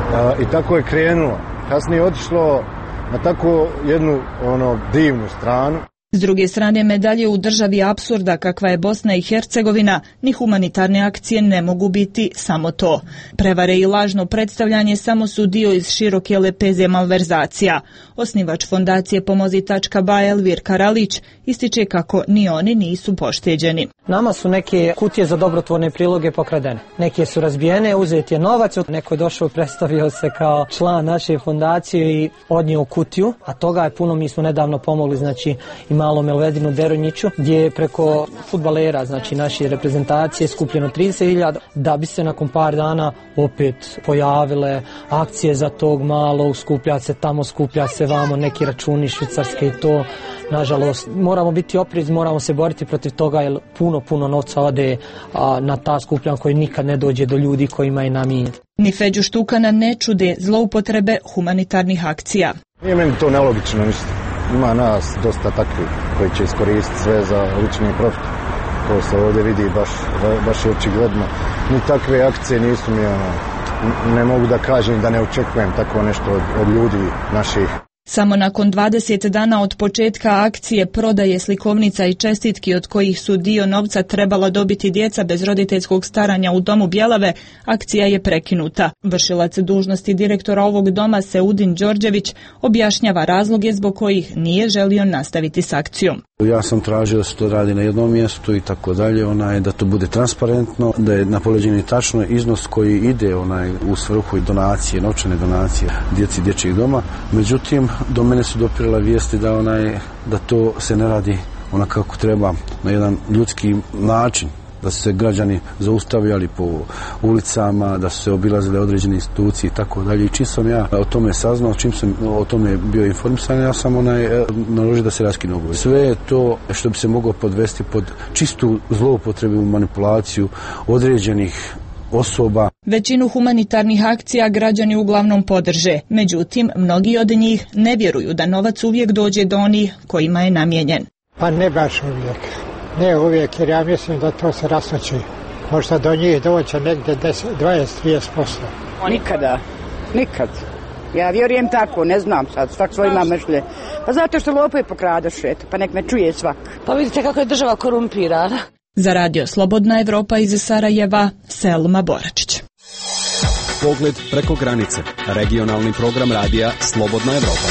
I tako je krenulo. Kasnije je otišlo na tako jednu divnu stranu. S druge strane medalje u državi apsurda kakva je Bosna i Hercegovina, ni humanitarne akcije ne mogu biti samo to. Prevare i lažno predstavljanje samo su dio iz široke lepeze malverzacija. Osnivač fondacije Pomozi.ba Elvir Karalić ističe kako ni oni nisu pošteđeni. Nama su neke kutije za dobrotvorne priloge pokradene. Neke su razbijene, uzet je novac, neko je došao, predstavio se kao član naše fondacije i odnio kutiju, a toga je puno. Mi smo nedavno pomogli, znači i malom Elvedinu Deronjiću, gdje je preko fudbalera, znači naše reprezentacije, skupljeno 30.000, da bi se nakon par dana opet pojavile akcije za tog malog, skuplja se tamo, skuplja se vamo, neki računi švicarske i to. Nažalost, moramo biti oprezni, moramo se boriti protiv toga jer puno novca ode na ta skupljanja koji nikad ne dođe do ljudi kojima je namijenjen. Ni Feđu Štukana ne čude zloupotrebe humanitarnih akcija. Nije meni to nelogično ništa. Ima nas dosta takvi koji će iskoristiti sve za lični profit. To se ovdje vidi baš je očigledno. Ni takve akcije nisu mi ne mogu da kažem da ne očekujem tako nešto od ljudi naših. Samo nakon 20 dana od početka akcije prodaje slikovnica i čestitki od kojih su dio novca trebala dobiti djeca bez roditeljskog staranja u domu Bjelave, akcija je prekinuta. Vršilac dužnosti direktora ovog doma Seudin Đorđević objašnjava razloge zbog kojih nije želio nastaviti s akcijom. Ja sam tražio da se to radi na jednom mjestu i tako dalje, da to bude transparentno, da je na poleđini tačno iznos koji ide u svrhu i donacije, novčane donacije djeci dječjih doma. Međutim, do mene su dopirale vijesti da to se ne radi kako treba, na jedan ljudski način, da su se građani zaustavljali po ulicama, da su se obilazile određene institucije i tako dalje. I čim sam ja o tome saznao, čim sam o tome bio informisan, ja sam naložio da se raskine ugovor. Sve je to što bi se moglo podvesti pod čistu zloupotrebu, manipulaciju određenih osoba. Većinu humanitarnih akcija građani uglavnom podrže, međutim, mnogi od njih ne vjeruju da novac uvijek dođe do onih kojima je namijenjen. Pa ne baš uvijek. Ne uvijek, jer ja mislim da to se rastoči. Možda do njih doće negdje 20-30%. Nikad. Ja vjerujem tako, ne znam sad, svak svoj ima mišlje. Pa zato što lopovi pokradoše, pa nek me čuje svak. Pa vidite kako je država korumpirana. Za radio Slobodna Evropa iz Sarajeva, Selma Boračić. Pogled preko granice. Regionalni program radija Slobodna Evropa.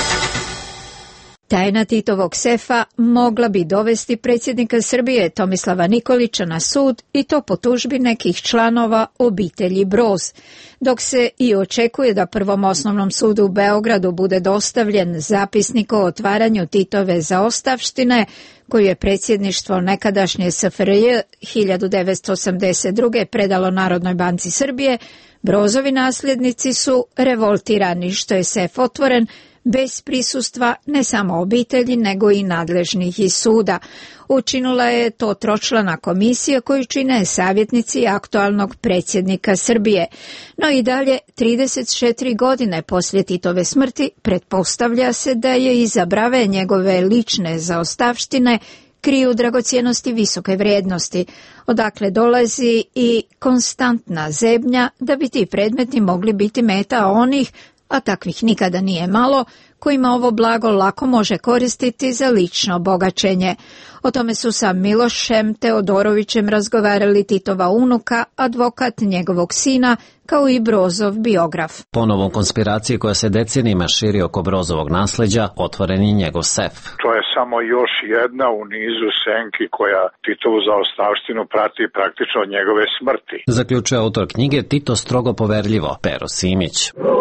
Tajna Titovog sefa mogla bi dovesti predsjednika Srbije Tomislava Nikolića na sud i to po tužbi nekih članova obitelji Broz. Dok se i očekuje da Prvom osnovnom sudu u Beogradu bude dostavljen zapisnik o otvaranju Titove zaostavštine, koju je predsjedništvo nekadašnje SFRJ 1982. predalo Narodnoj banci Srbije, Brozovi nasljednici su revoltirani što je sef otvoren bez prisustva ne samo obitelji nego i nadležnih iz suda. Učinila je to tročlana komisija koju čine savjetnici aktualnog predsjednika Srbije. No i dalje, 34 godine poslije Titove smrti, pretpostavlja se da je iza brave njegove lične zaostavštine kriju dragocjenosti visoke vrijednosti, odakle dolazi i konstantna zebnja da bi ti predmeti mogli biti meta onih a takvih nikada nije malo, kojima ovo blago lako može koristiti za lično bogaćenje. O tome su sa Milošem Teodorovićem razgovarali Titova unuka, advokat njegovog sina, kao i Brozov biograf. Ponovo konspiracije koja se decenijima širi oko Brozovog nasleđa, otvoren je njegov sef. To je samo još jedna u nizu senki koja Titovu zaostavštinu prati praktično od njegove smrti. Zaključuje autor knjige Tito strogo poverljivo, Pero Simić.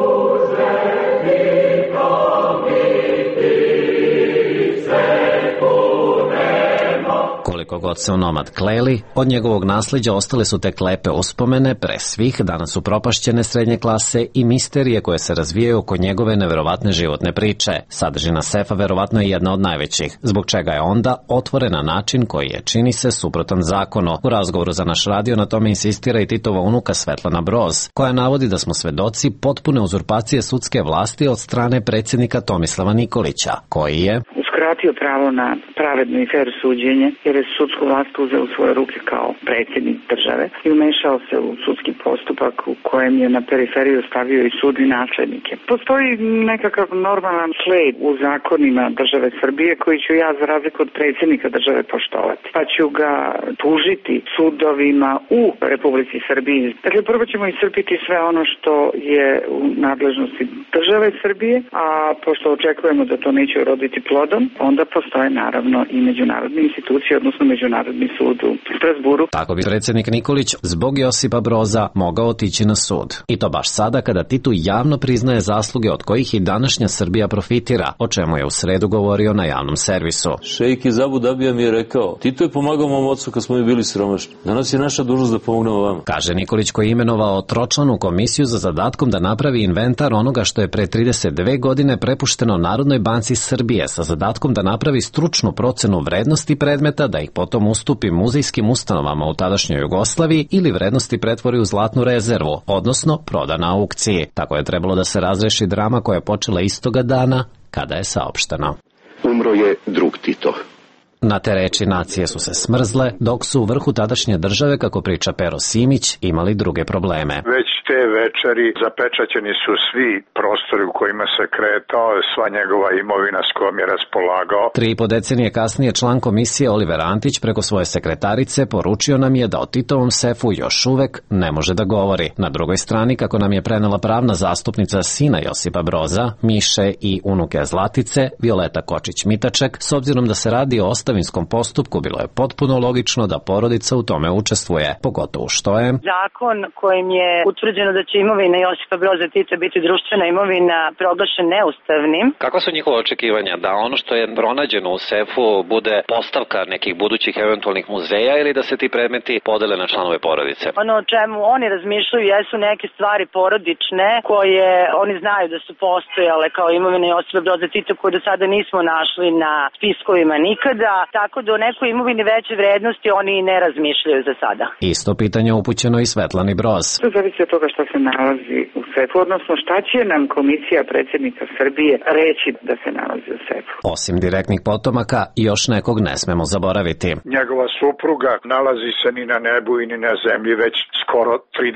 Koliko god se onomad kleli, od njegovog nasleđa ostale su tek lepe uspomene, pre svih danas su propašćene srednje klase i misterije koje se razvijaju oko njegove neverovatne životne priče. Sadržina sefa verovatno je jedna od najvećih, zbog čega je onda otvoren na način koji je, čini se, suprotan zakonu. U razgovoru za naš radio na tome insistira i Titova unuka Svetlana Broz, koja navodi da smo svedoci potpune uzurpacije sudske vlasti od strane predsjednika Tomislava Nikolića, koji je uskratio pravo na pravedno i fer suđenje, jer je sudsku vlast uzeo u svoje ruke kao predsjednik države i umešao se u sudski postupak u kojem je na periferiju stavio i sud i naslednike. Postoji nekakav normalan sled u zakonima države Srbije koji ću ja za razliku od predsjednika države poštovati, pa ću ga tužiti sudovima u Republici Srbiji. Dakle, prvo ćemo iscrpiti sve ono što je u nadležnosti države Srbije, a pošto očekujemo da to neće uroditi plodom, onda postoje naravno i međunarodne institucije, odnosno Međunarodni sud u Strasburu. Tako bi predsjednik Nikolić zbog Josipa Broza mogao otići na sud. I to baš sada kada Titu javno priznaje zasluge od kojih i današnja Srbija profitira, o čemu je u sredu govorio na javnom servisu. Šejk iz Abu Dabija mi je rekao, Tito je pomagao mom ocu kad smo mi bili siromašni. Danas je naša dužnost da pomognemo vama. Kaže Nikolić, koji je imenovao tročlanu komisiju za zadatkom da napravi inventar onoga što je pre 32 godine prepušteno Narodnoj banci Srbije sa zadatkom da napravi stručnu procenu vrednosti predmeta, da ih potom ustupi muzejskim ustanovama u tadašnjoj Jugoslaviji ili vrednosti pretvori u zlatnu rezervu, odnosno proda na aukciji. Tako je trebalo da se razreši drama koja je počela istoga dana kada je saopšteno. Umro je drug Tito. Na te reči nacije su se smrzle, dok su u vrhu tadašnje države, kako priča Pero Simić, imali druge probleme. Već te večeri zapečaćeni su svi prostori u kojima se kretao, sva njegova imovina s kojom je raspolagao. 3,5 decenije kasnije član komisije Oliver Antić preko svoje sekretarice poručio nam je da o Titovom sefu još uvek ne može da govori. Na drugoj strani, kako nam je prenela pravna zastupnica sina Josipa Broza, Miše i unuke Zlatice, Violeta Kočić-Mitaček, s obzirom da se radi o ostavinskom postupku, bilo je potpuno logično da porodica u tome učestvuje, pogotovo što je zakon kojim je utvrđeno da će imovina Josipa Broza Tita biti društvena imovina proglašen neustavnim. Kakva su njihova očekivanja? Da ono što je pronađeno u sefu bude postavka nekih budućih eventualnih muzeja ili da se ti predmeti podele na članove porodice? Ono o čemu oni razmišljaju jesu neke stvari porodične koje oni znaju da su postojale kao imovina Josipa Broza Tita koju do sada nismo našli na spiskovima nikada. Tako da o nekoj imovini veće vrednosti oni ne razmišljaju za sada. Isto pitanje upućeno i Svetlani Broz. To zavisi od toga što se nalazi u sefu, odnosno šta će nam komisija predsjednika Srbije reći da se nalazi u sefu. Osim direktnih potomaka, još nekog ne smemo zaboraviti. Njegova supruga nalazi se ni na nebu i ni na zemlji već skoro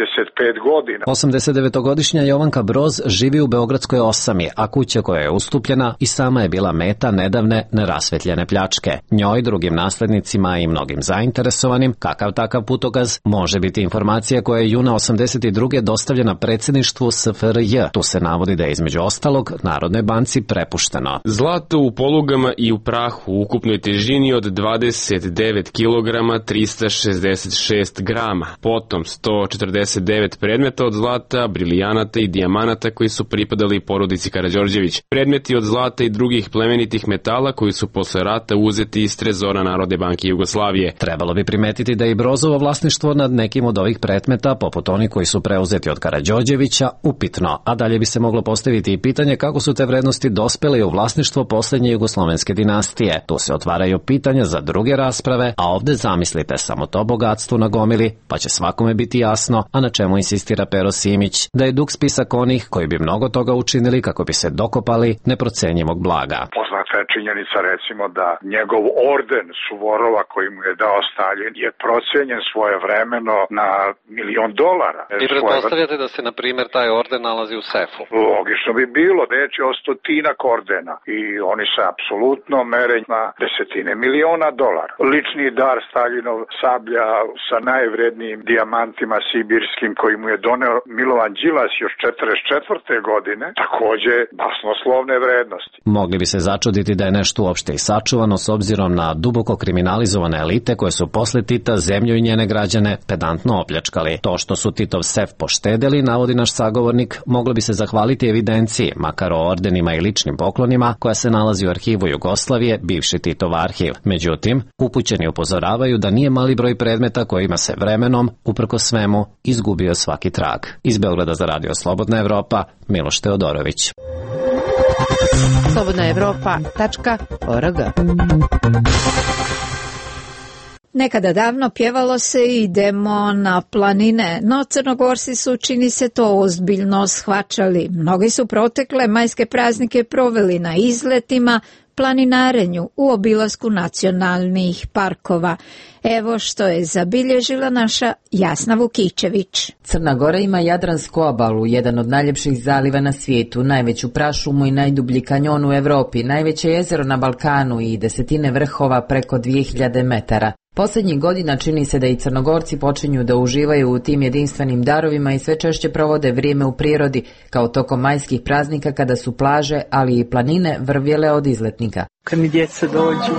35 godina. 89-godišnja Jovanka Broz živi u beogradskoj Osami, a kuća koja je ustupljena i sama je bila meta nedavne nerasvetljene pljačke. Njoj, drugim naslednicima i mnogim zainteresovanim, kakav takav putokaz može biti informacija koja je juna 82. dostavljena predsjedništvu SFRJ. Tu se navodi da je između ostalog Narodnoj banci prepušteno zlato u polugama i u prahu u ukupnoj težini od 29 kg 366 grama, potom 149 predmeta od zlata, brilijanata i dijamanata koji su pripadali porodici Karađorđević, predmeti od zlata i drugih plemenitih metala koji su posle rata uzeti iz trezora Narodne banke Jugoslavije. Trebalo bi primetiti da je i Brozovo vlasništvo nad nekim od ovih predmeta, poput onih koji su preuzeti od Karađorđevića, upitno, a dalje bi se moglo postaviti i pitanje kako su te vrednosti dospele u vlasništvo posljednje jugoslovenske dinastije. Tu se otvaraju pitanja za druge rasprave, a ovde zamislite samo to bogatstvo na gomili, pa će svakome biti jasno, a na čemu insistira Pero Simić, da je dug spisak onih koji bi mnogo toga učinili kako bi se dokopali neprocenjivog blaga. Poznata je činjenica recimo da njegov orden Suvorova koji mu je dao Stalin je procenjen svojevremeno na $1.000.000. I pretpostavljate da se, na primjer, taj orden nalazi u sefu? Logično bi bilo, reč je o stotinak ordena i oni se apsolutno mere na $10 miliona. Lični dar Staljinov sablja sa najvrednijim dijamantima sibirskim koji mu je doneo Milovan Đilas još 1944. godine, takođe basnoslovne vrednosti. Mogli bi se začuditi da je nešto uopšte i sačuvano s obzirom na duboko kriminalizovane elite koje su posle Tita zemlju i njene građane pedantno opljačkali. To što su Titov sef poštedeli, navodi naš sagovornik, moglo bi se zahvaliti evidenciji, makar o ordenima i ličnim poklonima, koja se nalazi u arhivu Jugoslavije, bivši Titov arhiv. Međutim, upućeni upozoravaju da nije mali broj predmeta kojima se vremenom, uprko svemu, izgubio svaki trag. Iz Beograda za Radio Slobodna Evropa, Miloš Teodorović. slobodnaevropa.org. Nekada davno pjevalo se idemo na planine, no Crnogorci su, čini se, to ozbiljno shvaćali. Mnogi su protekle majske praznike proveli na izletima, planinarenju, u obilasku nacionalnih parkova. Evo što je zabilježila naša Jasna Vukičević. Crna Gora ima Jadransku obalu, jedan od najljepših zaliva na svijetu, najveću prašumu i najdublji kanjon u Evropi, najveće jezero na Balkanu i desetine vrhova preko 2000 metara. Posljednjih godina čini se da i Crnogorci počinju da uživaju u tim jedinstvenim darovima i sve češće provode vrijeme u prirodi, kao tokom majskih praznika kada su plaže, ali i planine vrvjele od izletnika. Kad mi djeca dođu,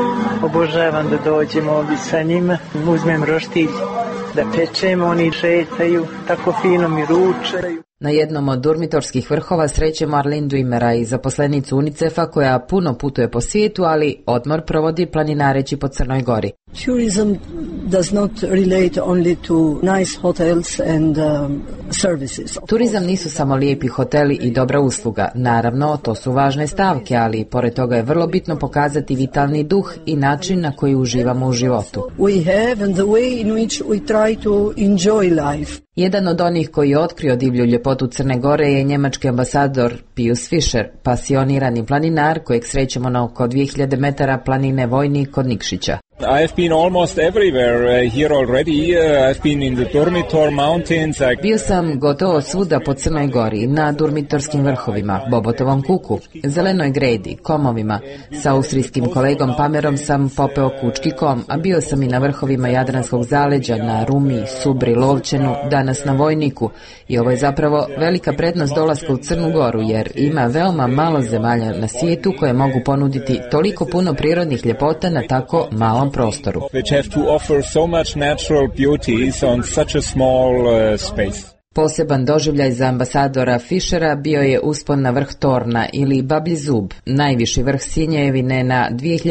obožavam da dođem ovdje sa njima, uzmem roštilj da pečemo, oni šetaju, tako fino mi ručaju. Na jednom od dormitorskih vrhova srećemo Arlindu Imera i zaposlenicu UNICEF-a koja puno putuje po svijetu, ali odmor provodi planinareći po Crnoj Gori. Tourism does not relate only to nice hotels and services. Turizam nisu samo lijepi hoteli i dobra usluga. Naravno, to su važne stavke, ali pored toga je vrlo bitno pokazati vitalni duh i način na koji uživamo u životu. We have and the way in which we try to enjoy life. Jedan od onih koji je otkrio divlju ljepotu Crne Gore je njemački ambasador Pius Fischer, pasionirani planinar kojeg srećemo na oko 2000 metara planine Vojnik kod Nikšića. I've been almost everywhere here already. I've been in the Durmitor Mountains. Bio sam gotovo svuda po Crnoj Gori, na Durmitorskim vrhovima, Bobotovom kuku, Zelenoj gredi, Komovima. Sa austrijskim kolegom Pamerom sam popeo Kučki kom, a bio sam i na vrhovima Jadranskog zaleđa, na Rumi, Subri, Lovćenu, danas na Vojniku. I ovo je zapravo velika prednost dolaska u Crnu Goru, jer ima veoma malo zemalja na svijetu koje mogu ponuditi toliko puno prirodnih ljepota na tako malom prostoru. Which have to offer so much natural beauties on such a small space. Poseban doživljaj za ambasadora Fischera bio je uspon na vrh Torna ili Bablji zub, najviši vrh Sinjevine na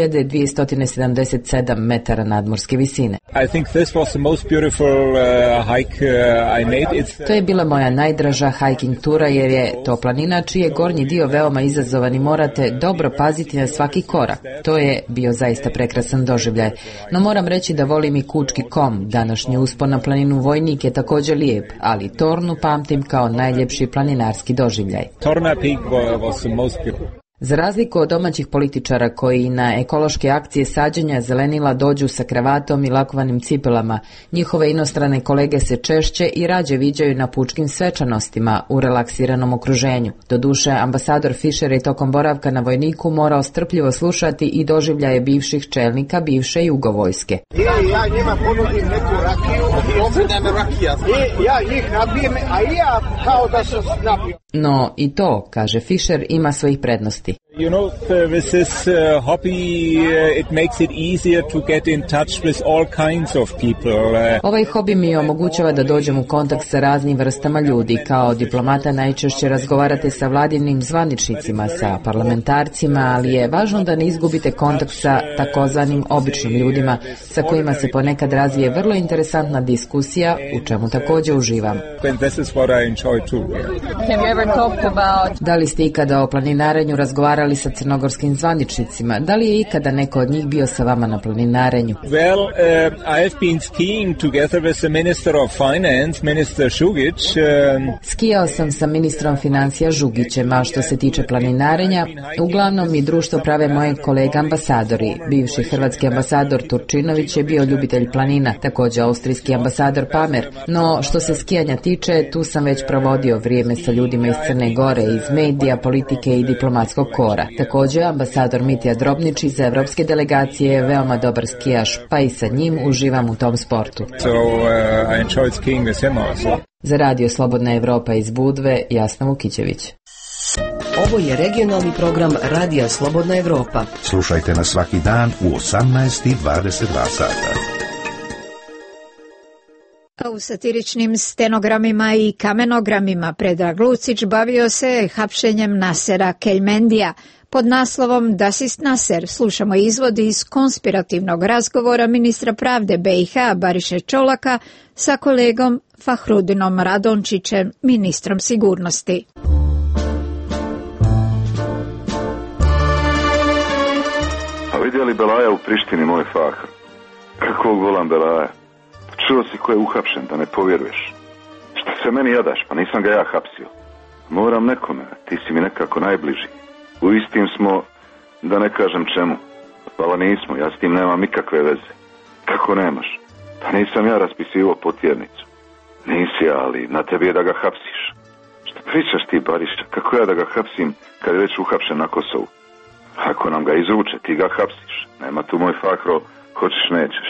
2277 metara nadmorske visine. I think this was the most beautiful hike I made. To je bila moja najdraža hiking tura jer je to planina čiji je gornji dio veoma izazovan i morate dobro paziti na svaki korak. To je bio zaista prekrasan doživljaj. No moram reći da volim i Kučki kom. Današnji uspon na planinu Vojnik je također lijep, ali Tornu pamtim kao najljepši planinarski doživljaj. Torna Peak was the most beautiful. Za razliku od domaćih političara koji na ekološke akcije sađenja zelenila dođu sa kravatom i lakovanim cipelama, njihove inostrane kolege se češće i rađe viđaju na pučkim svečanostima u relaksiranom okruženju. Doduše, ambasador Fischer je tokom boravka na Vojniku morao strpljivo slušati i doživljaje bivših čelnika bivše Jugovojske. Ja njima ponudim neku rakiju, ja njih napijem, a ja kao da sam napio. No i to, kaže Fischer, ima svojih prednosti. You know, with this hobby, it makes it easier to get in touch with all kinds of people. Ovaj hobi mi omogućava da dođem u kontakt sa raznim vrstama ljudi. Kao diplomata najčešće razgovarate sa vladinim zvaničnicima, sa parlamentarcima, ali je važno da ne izgubite kontakt sa takozvanim običnim ljudima, sa kojima se ponekad razvije vrlo interesantna diskusija, u čemu također uživam. This is what I enjoy too. Da li ste ikada o planinarenju razgovarali razgovarali sa crnogorskim zvaničnicima. Da li je ikada neko od njih bio sa vama na planinarenju? Well, I have been skiing together with the Minister of Finance, Minister Žugić. Skijao sam sa ministrom financija Žugićem, a što se tiče planinarenja, uglavnom i društvo prave moje kolega ambasadori. Bivši hrvatski ambasador Turčinović je bio ljubitelj planina, također austrijski ambasador Pamer, no što se skijanja tiče, tu sam već provodio vrijeme sa ljudima iz Crne Gore, iz medija, politike i diplomatskog kora. Također ambasador Mitja Drobnić iz evropske delegacije je veoma dobar skijaš, pa i sa njim uživam u tom sportu. I enjoyed skiing with him also. Za Radio Slobodna Evropa iz Budve, Jasna Vukićević. Ovo je regionalni program Radija Slobodna Evropa. Slušajte nas svaki dan u 18:22 sata. U satiričnim stenogramima i kamenogramima Predrag Lucić bavio se hapšenjem Nasera Keljmendija. Pod naslovom Das ist Naser slušamo izvod iz konspirativnog razgovora ministra pravde BiH Bariše Čolaka sa kolegom Fahrudinom Radončićem, ministrom sigurnosti. A vidjeli Belaja u Prištini, moj Fahr? Kako volam Belaja? Čuo si ko je uhapšen, da ne povjeruješ. Šta se meni jadaš, pa nisam ga ja hapsio. Moram nekome, ti si mi nekako najbliži. U istim smo, da ne kažem čemu. Hvala nismo, ja s tim nemam nikakve veze. Kako nemaš? Pa nisam ja raspisivao potjernicu. Nisi, ali na tebi je da ga hapsiš. Šta pričaš ti, Bariša? Kako ja da ga hapsim kad je već uhapšen na Kosovu? Ako nam ga izruče, ti ga hapsiš. Nema tu moj Fahro, hoćeš nećeš.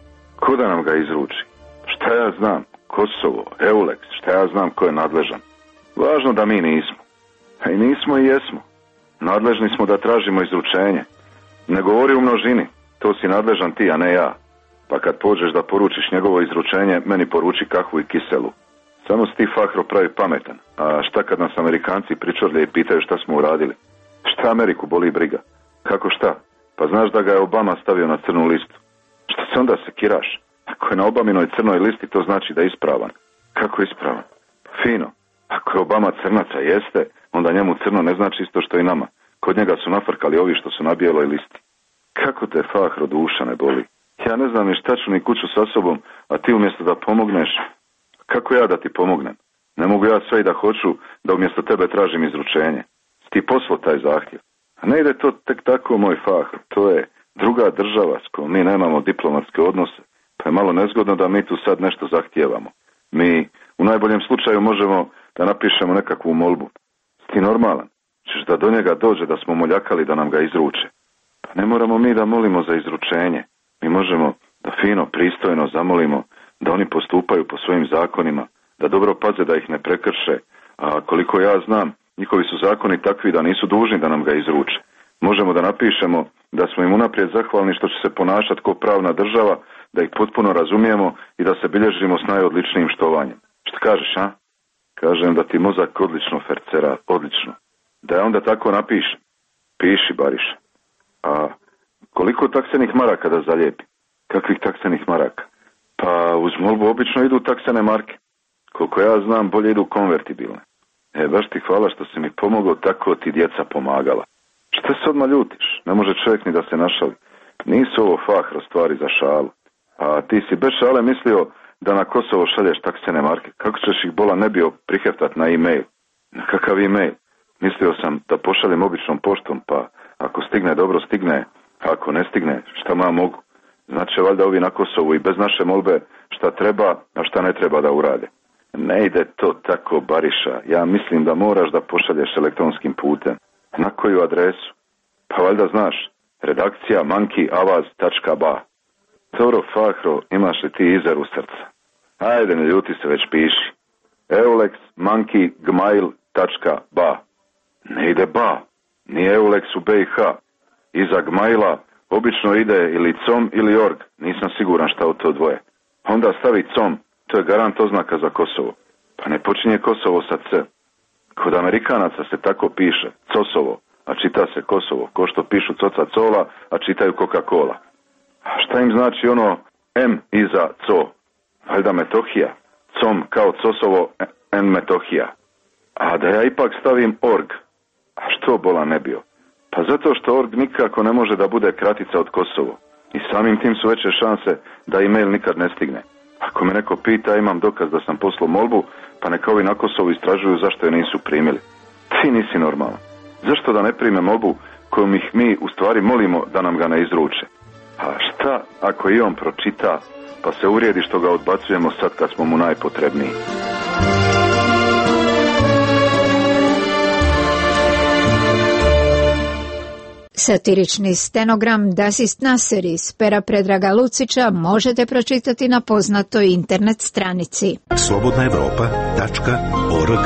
Ko da nam ga izruči? Šta ja znam? Kosovo, Eulex, šta ja znam ko je nadležan? Važno da mi nismo. A i nismo i jesmo. Nadležni smo da tražimo izručenje. Ne govori u množini, to si nadležan ti, a ne ja. Pa kad pođeš da poručiš njegovo izručenje, meni poruči kahvu i kiselu. Samo si ti, Fahro, pravi pametan. A šta kad nas Amerikanci pričorlje i pitaju šta smo uradili? Šta Ameriku boli briga? Kako šta? Pa znaš da ga je Obama stavio na crnu listu. Šta se onda sekiraš? Ako je na Obaminoj crnoj listi, to znači da je ispravan. Kako je ispravan? Fino. Ako je Obama crnaca, jeste, onda njemu crno ne znači isto što i nama. Kod njega su nafrkali ovi što su na bijeloj listi. Kako te, Fahro, duša ne boli? Ja ne znam ni šta ću ni kuću sa sobom, a ti umjesto da pomogneš, kako ja da ti pomognem? Ne mogu ja sve i da hoću da umjesto tebe tražim izručenje. Ti poslao taj zahtjev. A ne ide to tek tako, moj Fahro. To je druga država s kojom mi nemamo diplomatske odnose. Pa je malo nezgodno da mi tu sad nešto zahtijevamo. Mi u najboljem slučaju možemo da napišemo nekakvu molbu. Ti normalan? Češ da do njega dođe da smo moljakali da nam ga izruče. Pa ne moramo mi da molimo za izručenje. Mi možemo da fino, pristojno zamolimo da oni postupaju po svojim zakonima, da dobro paze da ih ne prekrše. A koliko ja znam, njihovi su zakoni takvi da nisu dužni da nam ga izruče. Možemo da napišemo da smo im unaprijed zahvalni što će se ponašati kao pravna država, da ih potpuno razumijemo i da se bilježimo s najodličnijim štovanjem. Šta kažeš, a? Kažem da ti mozak odlično fercera, odlično. Da je onda tako napišem. Piši, Bariša. A koliko taksenih maraka da zalijepi? Kakvih taksenih maraka? Pa uz molbu obično idu taksene marke. Koliko ja znam, bolje idu konvertibilne. Baš ti hvala što si mi pomogao, tako ti djeca pomagala. Šta se odmah ljutiš? Ne može čovjek ni da se našali. Nisu ovo, Fahro, stvari za šalu. A ti si bez šale mislio da na Kosovo šalješ taksene marke. Kako ćeš ih bola ne bio priheftat na e-mail? Na kakav e-mail? Mislio sam da pošaljem običnom poštom, pa ako stigne, dobro stigne. A ako ne stigne, šta ma mogu? Znači, valjda ovi na Kosovu i bez naše molbe šta treba, a šta ne treba da urade. Ne ide to tako, Bariša. Ja mislim da moraš da pošalješ elektronskim putem. Na koju adresu? Pa valjda znaš. Redakcija monkeyavaz.ba. Dobro, Fahro, imaš li ti izer u srca? Ajde, ne ljuti se, već piši. eulexmonkey.gmail.ba. Ne ide ba. Nije Eulex u BiH. Iza Gmaila obično ide ili com ili org. Nisam siguran šta od to dvoje. Onda stavi com. To je garant oznaka za Kosovo. Pa ne počinje Kosovo sa C. Kod Amerikanaca se tako piše. Cosovo. A čita se Kosovo. Ko što pišu Coca Cola, a čitaju Coca-Cola. A šta im znači ono M iza Co? Valjda Metohija. Com kao Cosovo en Metohija. A da ja ipak stavim org. A što bola ne bio? Pa zato što org nikako ne može da bude kratica od Kosovo. I samim tim su veće šanse da e-mail nikad ne stigne. Ako me neko pita, imam dokaz da sam poslao molbu, pa neka ovi na Kosovu istražuju zašto je nisu primili. Ti nisi normalan. Zašto da ne prime molbu kojom ih mi u stvari molimo da nam ga ne izruče? A šta ako i on pročita, pa se uvrijedi što ga odbacujemo sad kad smo mu najpotrebniji? Satirični stenogram Das ist Nasser iz pera Predraga Lucića možete pročitati na poznatoj internet stranici slobodnaevropa.org.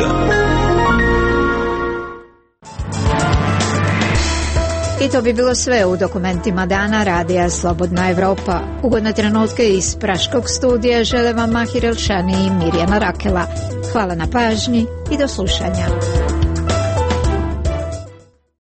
I to bi bilo sve u dokumentima dana Radija Slobodna Evropa. Ugodne trenutke iz Praškog studija žele vam Mahir Elšani i Mirjana Rakela. Hvala na pažnji i do slušanja.